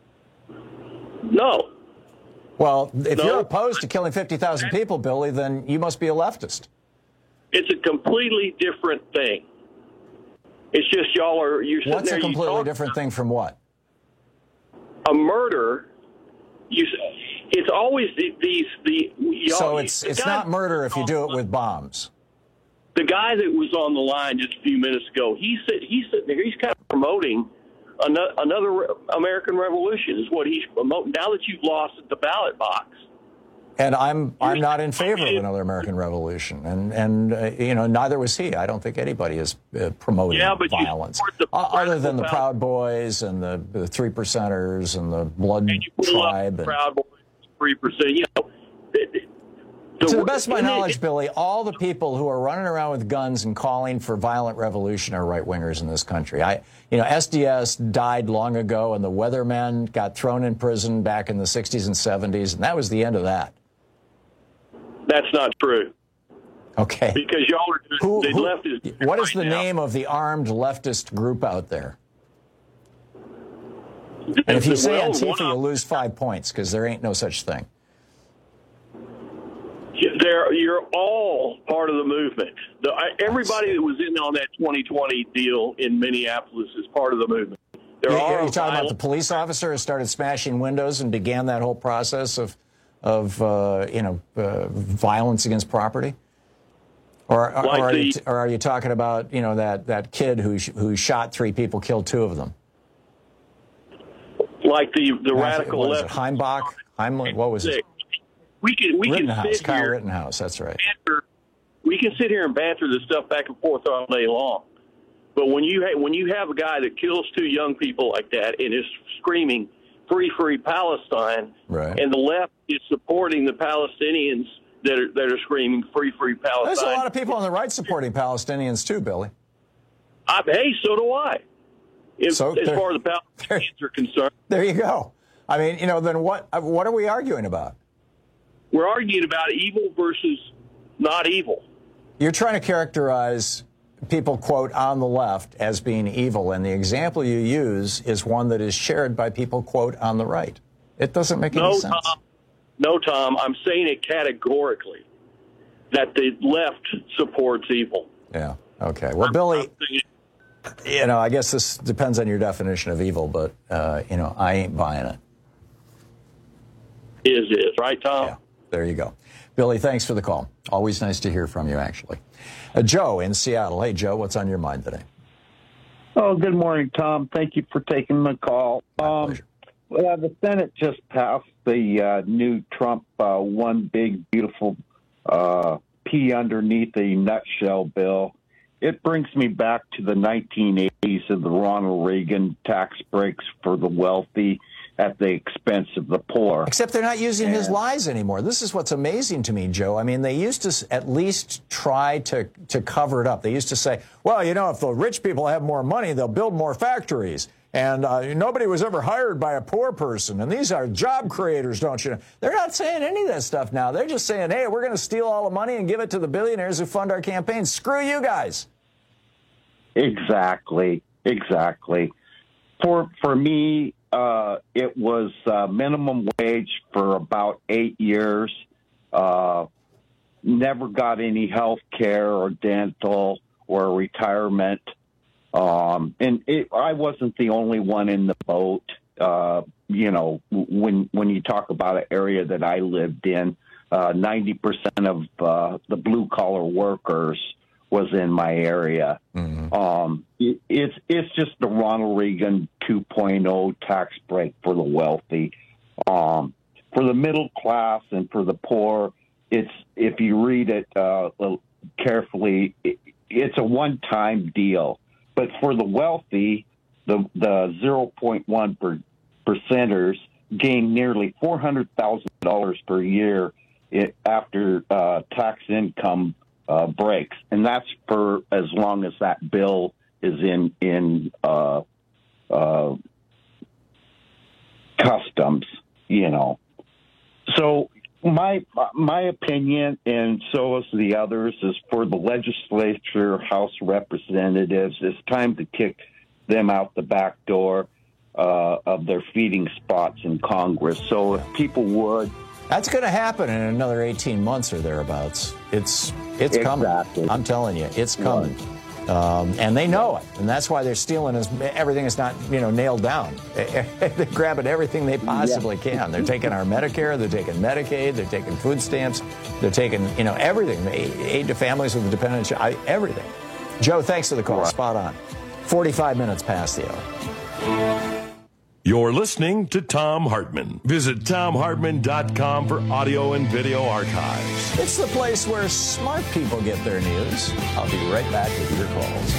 S5: No.
S15: Well, if
S5: No.
S15: you're opposed to killing fifty thousand people, Billy, then you must be a leftist.
S5: It's a completely different thing. It's just y'all are. You're sitting
S15: What's
S5: there,
S15: a
S5: you
S15: completely
S5: talk
S15: different thing from what?
S5: a murder. You. It's always the, these the. Y'all,
S15: So it's
S5: the
S15: it's
S5: guy-
S15: not murder if you do it with bombs.
S5: The guy that was on the line just a few minutes ago, he said he's sitting there. He's kind of promoting another, another American Revolution. Is what he's promoting. Now that you've lost at the ballot box.
S15: And I'm I'm not in favor of another American Revolution, and and uh, you know neither was he. I don't think anybody is uh, promoting
S5: Yeah, but you
S15: violence,
S5: support the
S15: O- other than the
S5: radical
S15: Proud Boys and the, the Three Percenters and the Blood
S5: Pull up
S15: Tribe.
S5: the
S15: And,
S5: Proud Boys, three percent. You know, it- it-
S15: to the best of my
S5: and it-
S15: knowledge, Billy, all the people who are running around with guns and calling for violent revolution are right wingers in this country. I, you know, S D S died long ago, and the Weathermen got thrown in prison back in the sixties and seventies, and that was the end of that.
S5: That's not true.
S15: Okay.
S5: Because y'all are just,
S15: Who-
S5: the
S15: who-
S5: left is.
S15: What is the
S5: right now.
S15: name of the armed leftist group out there? And if you say
S5: Well,
S15: Antifa,
S5: one
S15: you
S5: of-
S15: lose five points because there ain't no such thing.
S5: They're, you're all part of the movement. The, I, everybody that was in on that twenty twenty deal in Minneapolis is part of the movement. They're
S15: You're,
S5: all
S15: you're talking about
S5: violent.
S15: the police officer who started smashing windows and began that whole process of, of uh, you know, uh, violence against property? Or, or,
S5: Like
S15: or, are you,
S5: the-
S15: or are you talking about, you know, that, that kid who, sh- who shot three people, killed two of them?
S5: like the the radical
S15: What is it,
S5: left.
S15: Heimbach? Heimlich? What was it?
S5: We can we can
S15: Rittenhouse,
S5: sit
S15: Kyle
S5: here.
S15: Rittenhouse, that's right.
S5: banter- We can sit here and banter this stuff back and forth all day long, but when you ha- when you have a guy that kills two young people like that and is screaming "Free, free Palestine,"
S15: Right.
S5: and the left is supporting the Palestinians that are that are screaming "Free, free Palestine,"
S15: There's a lot of people on the right supporting Palestinians too, Billy.
S5: I, hey, so do I. If,
S15: So
S5: as
S15: there-
S5: far as the Palestinians are concerned,
S15: There you go. I mean, you know, then what? What are we arguing about?
S5: we're arguing about evil versus not evil.
S15: You're trying to characterize people, quote, on the left as being evil, and the example you use is one that is shared by people, quote, on the right. It doesn't make any
S5: No,
S15: sense.
S5: Tom. No, Tom. I'm saying it categorically that the left supports evil.
S15: Yeah. Okay. Well, Billy, you know, I guess this depends on your definition of evil, but, uh, you know, I ain't buying it.
S5: Is is right, Tom?
S15: Yeah. There you go. Billy, thanks for the call. Always nice to hear from you, actually. Uh, Joe in Seattle. Hey, Joe, what's on your mind today?
S7: Oh, good morning, Tom. Thank you for taking the call. Um, well, the Senate just passed the uh, new Trump uh, one big, beautiful uh, P underneath a nutshell bill. It brings me back to the nineteen eighties of the Ronald Reagan tax breaks for the wealthy at the expense of the poor.
S15: Except they're not using his lies anymore. This is what's amazing to me, Joe. I mean, they used to s- at least try to, to cover it up. They used to say, well, you know, if the rich people have more money, they'll build more factories. And uh, nobody was ever hired by a poor person. And these are job creators, don't you know? They're not saying any of that stuff now. They're just saying, hey, we're going to steal all the money and give it to the billionaires who fund our campaigns. Screw you guys.
S7: Exactly, exactly. For for me, uh, it was uh, minimum wage for about eight years. Uh, never got any health care or dental or retirement. Um, and it, I wasn't the only one in the boat. Uh, you know, when when you talk about an area that I lived in, uh, ninety percent of uh, the blue collar workers was in my area.
S15: Mm-hmm.
S7: Um, it, it's it's just the Ronald Reagan two point oh tax break for the wealthy. Um, for the middle class and for the poor, it's if you read it uh, carefully, it, it's a one-time deal. But for the wealthy, the the zero point one per, percenters gain nearly four hundred thousand dollars per year it, after uh, tax income uh, breaks, and that's for as long as that bill is in in uh, uh, customs, you know. So my my opinion, and so is the others, is for the legislature, House Representatives, it's time to kick them out the back door uh, of their feeding spots in Congress. So if people would.
S15: That's going to happen in another eighteen months or thereabouts. It's it's coming.
S7: Exactly.
S15: I'm telling you, it's coming. Um, and they know it, and that's why they're stealing as, everything is not, you know, nailed down. They're grabbing everything they possibly can. They're taking our Medicare, they're taking Medicaid, they're taking food stamps, they're taking, you know, everything. Aid to families with a dependent child, everything. Joe, thanks for the call. Right. Spot on. forty-five minutes past the hour.
S14: You're listening to Thom Hartmann. Visit Thom Hartmann dot com for audio and video archives.
S15: It's the place where smart people get their news. I'll be right back with your calls.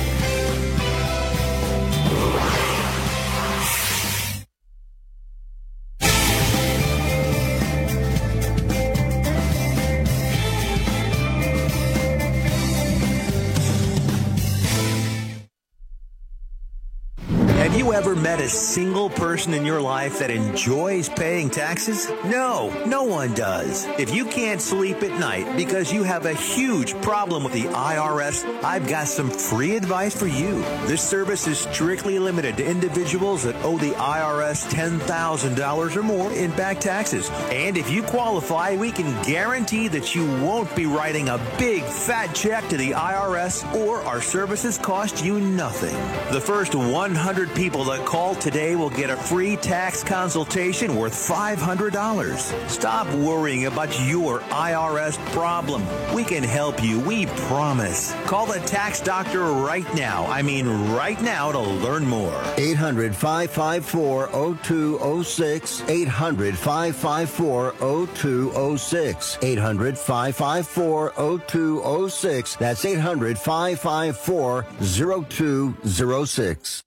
S8: Have you ever met a single person in your life that enjoys paying taxes? No, no one does. If you can't sleep at night because you have a huge problem with the I R S, I've got some free advice for you. This service is strictly limited to individuals that owe the I R S ten thousand dollars or more in back taxes. And if you qualify, we can guarantee that you won't be writing a big fat check to the I R S, or our services cost you nothing. The first one hundred people that call today will get a free tax consultation worth five hundred dollars. Stop worrying about your I R S problem. We can help you, we promise. Call the tax doctor right now. I mean right now to learn more.
S17: eight hundred, five five four, oh two oh six. eight hundred, five five four, oh two oh six. eight hundred, five five four, oh two oh six. That's eight hundred, five five four, oh two oh six.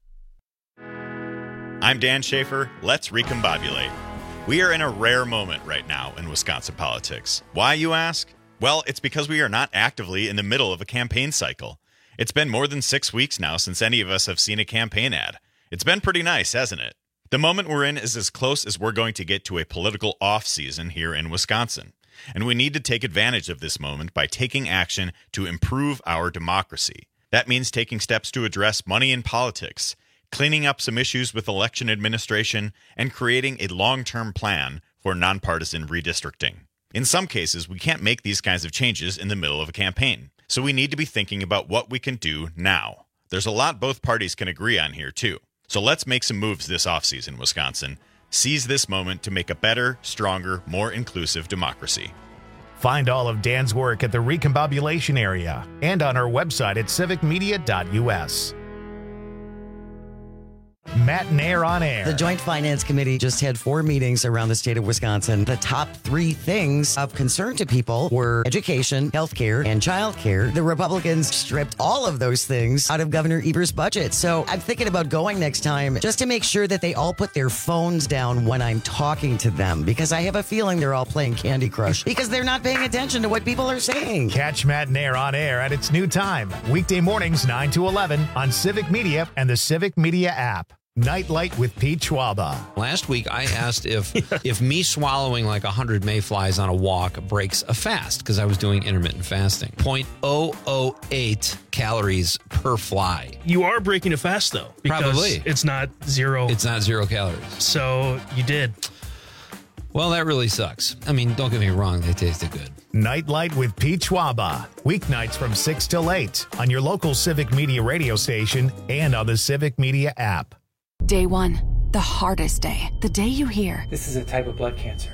S10: I'm Dan Schaefer. Let's recombobulate. We are in a rare moment right now in Wisconsin politics. Why, you ask? Well, it's because we are not actively in the middle of a campaign cycle. It's been more than six weeks now since any of us have seen a campaign ad. It's been pretty nice, hasn't it? The moment we're in is as close as we're going to get to a political off-season here in Wisconsin. And we need to take advantage of this moment by taking action to improve our democracy. That means taking steps to address money in politics, cleaning up some issues with election administration, and creating a long-term plan for nonpartisan redistricting. In some cases, we can't make these kinds of changes in the middle of a campaign, so we need to be thinking about what we can do now. There's a lot both parties can agree on here, too. So let's make some moves this offseason, Wisconsin. Seize this moment to make a better, stronger, more inclusive democracy.
S1: Find all of Dan's work at the Recombobulation area and on our website at civic media dot u s. Matt Nair on air.
S3: The Joint Finance Committee just had four meetings around the state of Wisconsin. The top three things of concern to people were education, healthcare, and childcare. The Republicans stripped all of those things out of Governor Evers' budget. So I'm thinking about going next time just to make sure that they all put their phones down when I'm talking to them, because I have a feeling they're all playing Candy Crush because they're not paying attention to what people are saying.
S1: Catch Matt Nair on air at its new time, weekday mornings nine to eleven on Civic Media and the Civic Media app. Nightlight with Pete Schwaba.
S11: Last week, I asked if if me swallowing like one hundred mayflies on a walk breaks a fast, because I was doing intermittent fasting. zero point zero zero eight calories per fly.
S12: You are breaking a fast, though. Because
S11: Probably.
S12: It's not zero.
S11: It's not zero calories.
S12: So you did.
S11: Well, that really sucks. I mean, don't get me wrong. They tasted good.
S1: Nightlight with Pete Schwaba. Weeknights from six till eight on your local Civic Media radio station and on the Civic Media app.
S13: Day one, the hardest day. The day you hear,
S24: this is a type of blood cancer.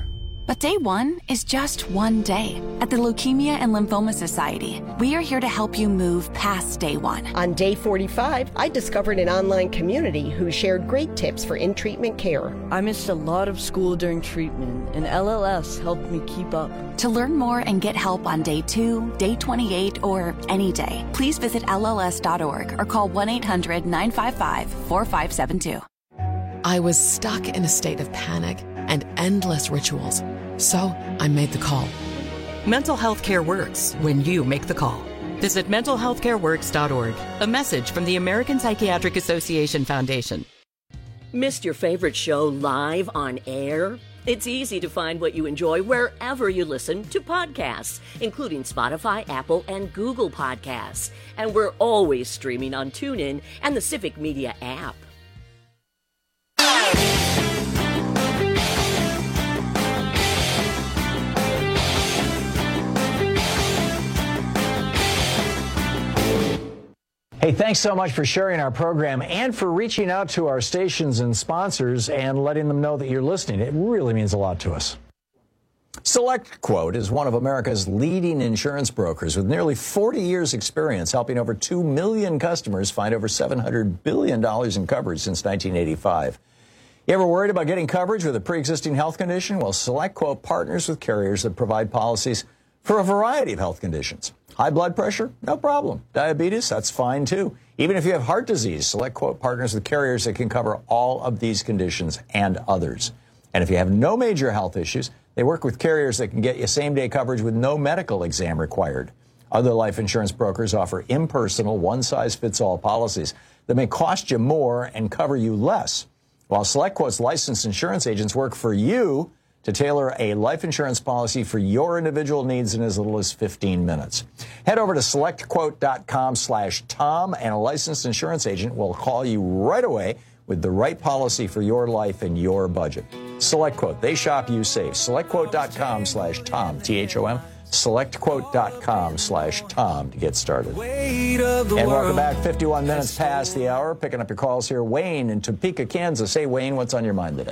S13: But day one is just one day. At the Leukemia and Lymphoma Society, we are here to help you move past day one.
S16: On day forty-five, I discovered an online community who shared great tips for in-treatment care.
S18: I missed a lot of school during treatment, and L L S helped me keep up.
S13: To learn more and get help on day two, day twenty-eight, or any day, please visit L L S dot org or call one eight hundred nine five five four five seven two.
S24: I was stuck in a state of panic and endless rituals. So I made the call.
S25: Mental health care works when you make the call. Visit mental health care works dot org. A message from the American Psychiatric Association Foundation.
S26: Missed your favorite show live on air? It's easy to find what you enjoy wherever you listen to podcasts, including Spotify, Apple, and Google Podcasts. And we're always streaming on TuneIn and the Civic Media app.
S15: Hey, thanks so much for sharing our program and for reaching out to our stations and sponsors and letting them know that you're listening. It really means a lot to us. SelectQuote is one of America's leading insurance brokers with nearly forty years experience helping over two million customers find over seven hundred billion dollars in coverage since nineteen eighty-five. You ever worried about getting coverage with a pre-existing health condition? Well, SelectQuote partners with carriers that provide policies for a variety of health conditions. High blood pressure? No problem. Diabetes? That's fine too. Even if you have heart disease, SelectQuote partners with carriers that can cover all of these conditions and others. And if you have no major health issues, they work with carriers that can get you same-day coverage with no medical exam required. Other life insurance brokers offer impersonal, one-size-fits-all policies that may cost you more and cover you less, while SelectQuote's licensed insurance agents work for you to tailor a life insurance policy for your individual needs in as little as fifteen minutes. Head over to SelectQuote.com slash Tom, and a licensed insurance agent will call you right away with the right policy for your life and your budget. SelectQuote. They shop, you save. SelectQuote.com slash Tom, T H O M. SelectQuote.com slash Tom to get started. And welcome back. fifty-one minutes past the hour. Picking up your calls here. Wayne in Topeka, Kansas. Hey, Wayne, what's on your mind today?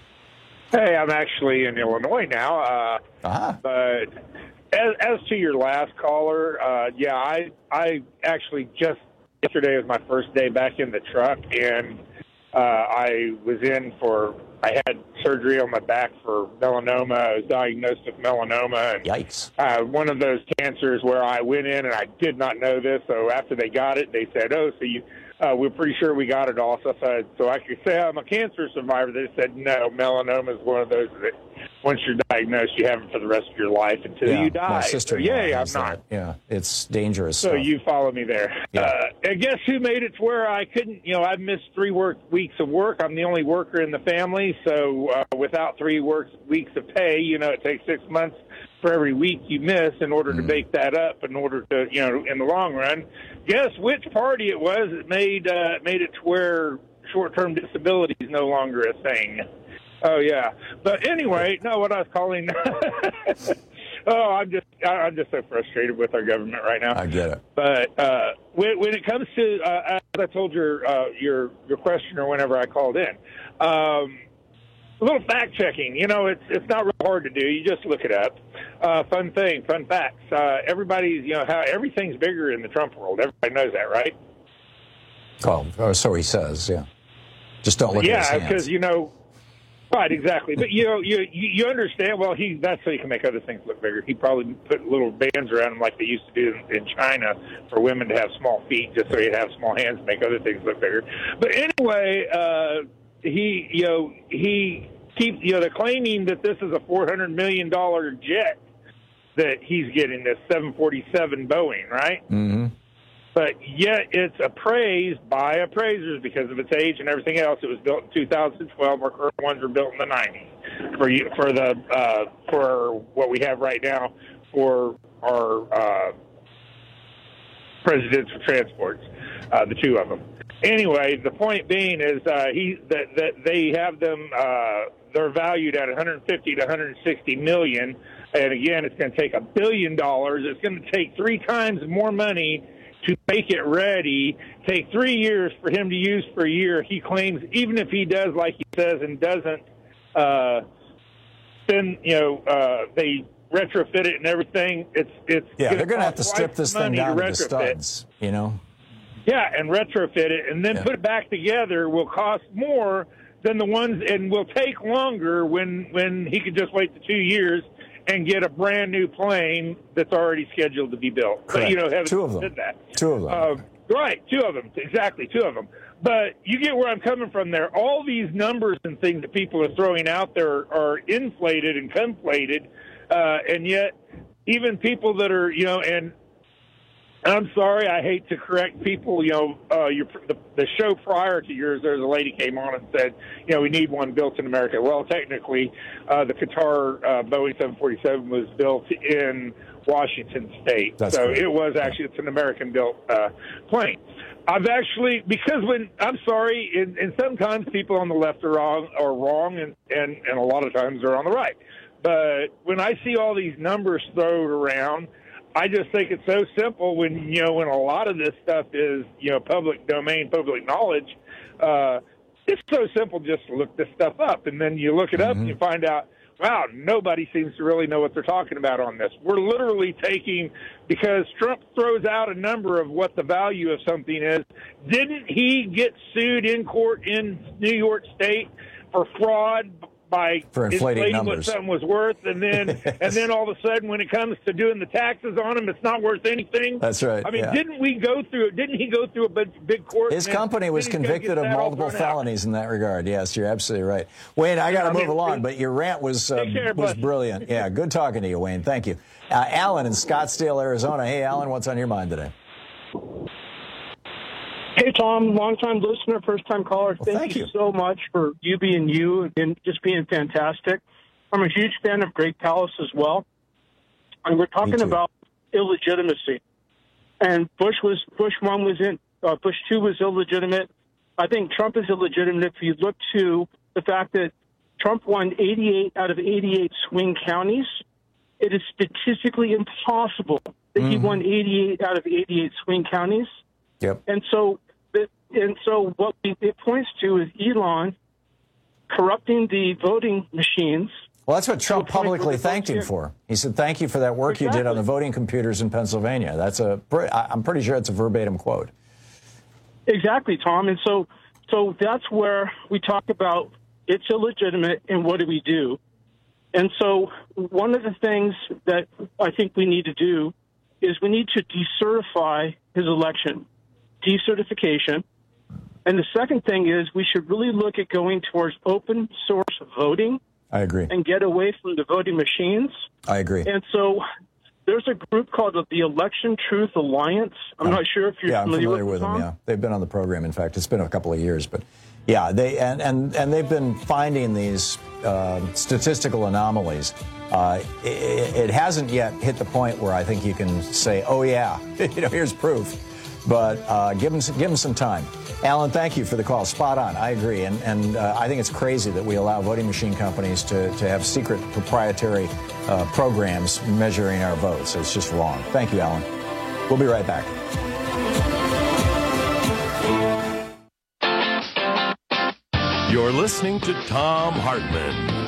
S27: Hey, I'm actually in Illinois now. Uh, uh-huh. But as, as to your last caller, uh, yeah, I I actually just yesterday was my first day back in the truck, and uh, I was in for I had surgery on my back for melanoma. I was diagnosed with melanoma. And,
S15: Yikes!
S27: Uh, one of those cancers where I went in and I did not know this. So after they got it, they said, "Oh, so you." Uh, we're pretty sure we got it all. So, I, so I could say I'm a cancer survivor. They said, no, melanoma is one of those that once you're diagnosed, you have it for the rest of your life until
S15: yeah,
S27: you die.
S15: My sister
S27: so, yay, I'm not.
S15: That. Yeah, it's dangerous
S27: So
S15: stuff.
S27: you follow me there.
S15: Yeah.
S27: Uh, and guess who made it to where I couldn't, you know, I missed three work weeks of work. I'm the only worker in the family. So uh, without three work weeks of pay, you know, it takes six months for every week you miss in order to
S15: Mm.
S27: make that up in order to, you know, in the long run. Guess which party it was that made uh, made it to where short-term disability is no longer a thing. Oh, yeah. But anyway, no, what I was calling oh, I'm just I'm just so frustrated with our government right now.
S15: I get it.
S27: But uh, when, when it comes to, uh, as I told your, uh, your, your questioner whenever I called in, um, a little fact checking. You know, it's it's not real hard to do. You just look it up. Uh, fun thing, fun facts. Uh, everybody's, you know, how everything's bigger in the Trump world. Everybody knows that, right?
S15: Oh, oh so he says, yeah. Just don't look
S27: yeah,
S15: at his hands.
S27: Yeah, because, you know, right, exactly. But, you know, you you understand, well, he that's so he can make other things look bigger. He probably put little bands around him like they used to do in, in China for women to have small feet just so he'd have small hands to make other things look bigger. But anyway, uh, he, you know, he keeps, you know, they're claiming that this is a four hundred million dollars jet that he's getting, this seven forty-seven Boeing, right?
S15: Mm-hmm.
S27: But yet it's appraised by appraisers because of its age and everything else. It was built in two thousand twelve. Our current ones were built in the nineties. For you, for the uh, for what we have right now for our uh, presidential transports, uh, the two of them. Anyway, the point being is uh, he that that they have them. Uh, they're valued at one hundred fifty to one hundred sixty million. And again, it's going to take a billion dollars. It's going to take three times more money to make it ready, take three years for him to use per year. He claims even if he does, like he says, and doesn't uh, then you know uh, they retrofit it and everything. It's it's
S15: yeah, they're going to have to
S27: cost
S15: strip this
S27: twice
S15: thing
S27: the
S15: down
S27: money
S15: to the
S27: retrofit.
S15: studs. You know.
S27: Yeah, and retrofit it, and then
S15: Yeah.
S27: put it back together will cost more than the ones, and will take longer when when he could just wait the two years and get a brand new plane that's already scheduled to be built.
S15: Correct.
S27: But you know, haven't
S15: Two of them.
S27: said that.
S15: Two of them.
S27: Uh, right, two of them, exactly, two of them. But you get where I'm coming from there. All these numbers and things that people are throwing out there are inflated and conflated, uh, and yet even people that are, you know, and I'm sorry, I hate to correct people. You know, uh, your, the, the show prior to yours, there's a lady came on and said, you know, we need one built in America. Well, technically, uh, the Qatar uh, Boeing seven forty-seven was built in Washington State.
S15: That's
S27: so
S15: correct.
S27: it was actually, it's an American-built uh, plane. I've actually, because when, I'm sorry, and, and sometimes people on the left are wrong, are wrong and, and, and a lot of times they're on the right. But when I see all these numbers thrown around, I just think it's so simple when, you know, when a lot of this stuff is, you know, public domain, public knowledge, uh, it's so simple just to look this stuff up. And then you look it up and you find out, wow, nobody seems to really know what they're talking about on this. We're literally taking, because Trump throws out a number of what the value of something is. Didn't he get sued in court in New York State for fraud by
S15: For inflating
S27: inflating what
S15: numbers.
S27: something was worth, and then and then all of a sudden, when it comes to doing the taxes on them, it's not worth anything.
S15: That's right,
S27: I mean,
S15: yeah.
S27: didn't we go through? Didn't he go through a big, big court?
S15: His
S27: and then-
S15: company was
S27: then he's gotta
S15: convicted
S27: get
S15: of
S27: that all
S15: multiple
S27: thrown out?
S15: felonies in that regard. Yes, you're absolutely right. Wayne, I got to
S27: I
S15: move
S27: mean,
S15: along, but your rant was uh,
S27: Take care,
S15: was
S27: bud.
S15: brilliant. Yeah, good talking to you, Wayne. Thank you. Uh, Alan in Scottsdale, Arizona. Hey, Alan, what's on your mind today?
S4: Hey, Tom, long-time listener, first-time caller. Thank,
S15: thank
S4: you
S15: you.
S4: so much for you being you and just being fantastic. I'm a huge fan of Greg Palast as well. And we're talking
S15: too.
S4: about illegitimacy. And Bush was Bush one was in uh, Bush two was illegitimate. I think Trump is illegitimate if you look to the fact that Trump won eighty-eight out of eighty-eight swing counties. It is statistically impossible that he
S15: Mhm.
S4: won eighty-eight out of eighty-eight swing counties.
S15: Yep.
S4: And so, and so, what it points to is Elon corrupting the voting machines.
S15: Well, that's what Trump
S4: To a point where
S15: publicly
S4: the
S15: thanked him
S4: votes-
S15: for. He said, "Thank you for that work you did on the
S4: Exactly.
S15: voting computers in Pennsylvania." That's a. I- I'm pretty sure it's a verbatim quote.
S4: Exactly, Tom. And so, so that's where we talk about it's illegitimate and what do we do? And so, one of the things that I think we need to do is we need to decertify his election, decertification. And the second thing is we should really look at going towards open source voting
S15: I agree.
S4: and get away from the voting machines.
S15: I agree.
S4: And so there's a group called the Election Truth Alliance. I'm not sure if you're
S15: yeah, I'm
S4: familiar,
S15: familiar
S4: with
S15: with
S4: them.
S15: them. Yeah, they've been on the program. In fact, it's been a couple of years, but yeah, they and and, and they've been finding these uh, statistical anomalies. Uh, it, it hasn't yet hit the point where I think you can say, "Oh yeah, you know, here's proof." But uh, give them give them some time. Alan, thank you for the call. Spot on. I agree, and and uh, I think it's crazy that we allow voting machine companies to to have secret proprietary uh, programs measuring our votes. It's just wrong. Thank you, Alan. We'll be right back.
S14: You're listening to Tom Hartman.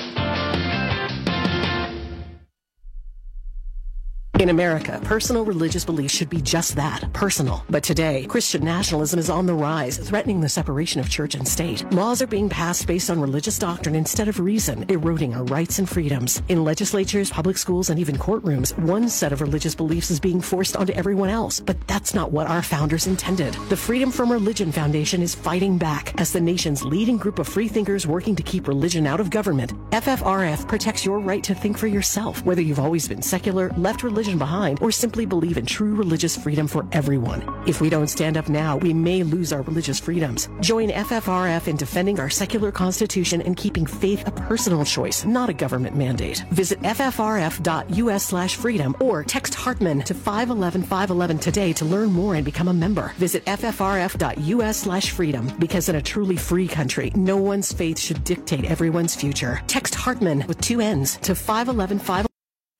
S6: In America, personal religious beliefs should be just that, personal. But today, Christian nationalism is on the rise, threatening the separation of church and state. Laws are being passed based on religious doctrine instead of reason, eroding our rights and freedoms. In legislatures, public schools, and even courtrooms, one set of religious beliefs is being forced onto everyone else. But that's not what our founders intended. The Freedom from Religion Foundation is fighting back as the nation's leading group of freethinkers working to keep religion out of government. F F R F protects your right to think for yourself, whether you've always been secular, left religion behind, or simply believe in true religious freedom for everyone. If we don't stand up now, we may lose our religious freedoms. Join F F R F in defending our secular constitution and keeping faith a personal choice, not a government mandate. Visit F F R F dot U S slash freedom or text Hartman to five one one five one one today to learn more and become a member. Visit F F R F dot U S slash freedom because in a truly free country, no one's faith should dictate everyone's future. Text Hartman with two N's to five one one five one one.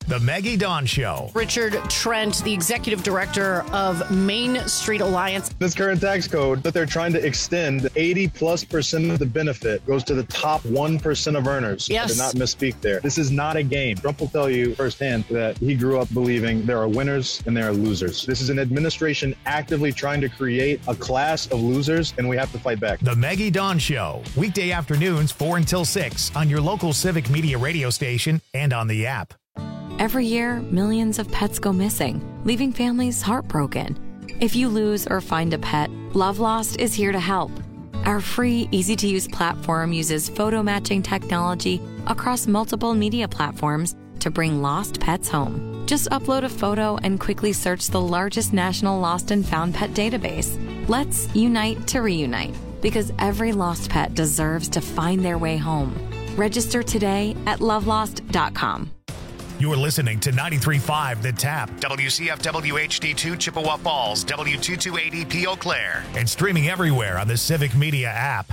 S1: The Maggie Dawn Show.
S2: Richard Trent, the executive director of Main Street Alliance.
S9: This current tax code that they're trying to extend, eighty plus percent of the benefit goes to the top one percent of earners.
S2: Yes.
S9: I did not misspeak there. This is not a game. Trump will tell you firsthand that he grew up believing there are winners and there are losers. This is an administration actively trying to create a class of losers, and we have to fight back.
S1: The Maggie Dawn Show. Weekday afternoons, four until six on your local Civic Media radio station and on the app.
S19: Every year, millions of pets go missing, leaving families heartbroken. If you lose or find a pet, Love Lost is here to help. Our free, easy-to-use platform uses photo matching technology across multiple media platforms to bring lost pets home. Just upload a photo and quickly search the largest national lost and found pet database. Let's unite to reunite, because every lost pet deserves to find their way home. Register today at love lost dot com.
S1: You're listening to ninety-three point five The Tap, W C F W H D two Chippewa Falls, W two two eight E P Eau Claire, and streaming everywhere on the Civic Media app.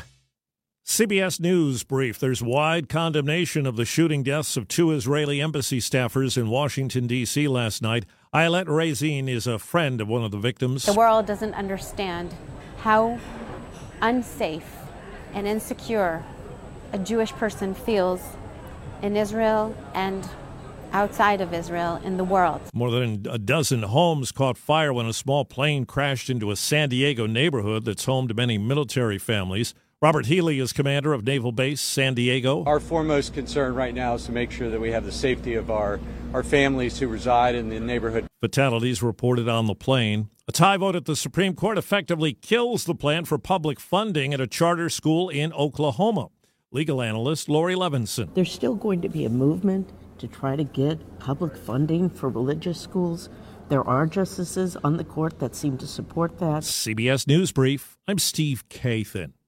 S20: C B S News brief. There's wide condemnation of the shooting deaths of two Israeli embassy staffers in Washington, D C last night. Ayelet Razin is a friend of one of the victims.
S21: The world doesn't understand how unsafe and insecure a Jewish person feels in Israel and outside of Israel in the world.
S20: More than a dozen homes caught fire when a small plane crashed into a San Diego neighborhood that's home to many military families. Robert Healy is commander of Naval Base San Diego.
S22: Our foremost concern right now is to make sure that we have the safety of our, our families who reside in the neighborhood.
S20: Fatalities reported on the plane. A tie vote at the Supreme Court effectively kills the plan for public funding at a charter school in Oklahoma. Legal analyst Lori Levinson.
S23: There's still going to be a movement to try to get public funding for religious schools. There are justices on the court that seem to support that.
S20: C B S News Brief. I'm Steve Kathan.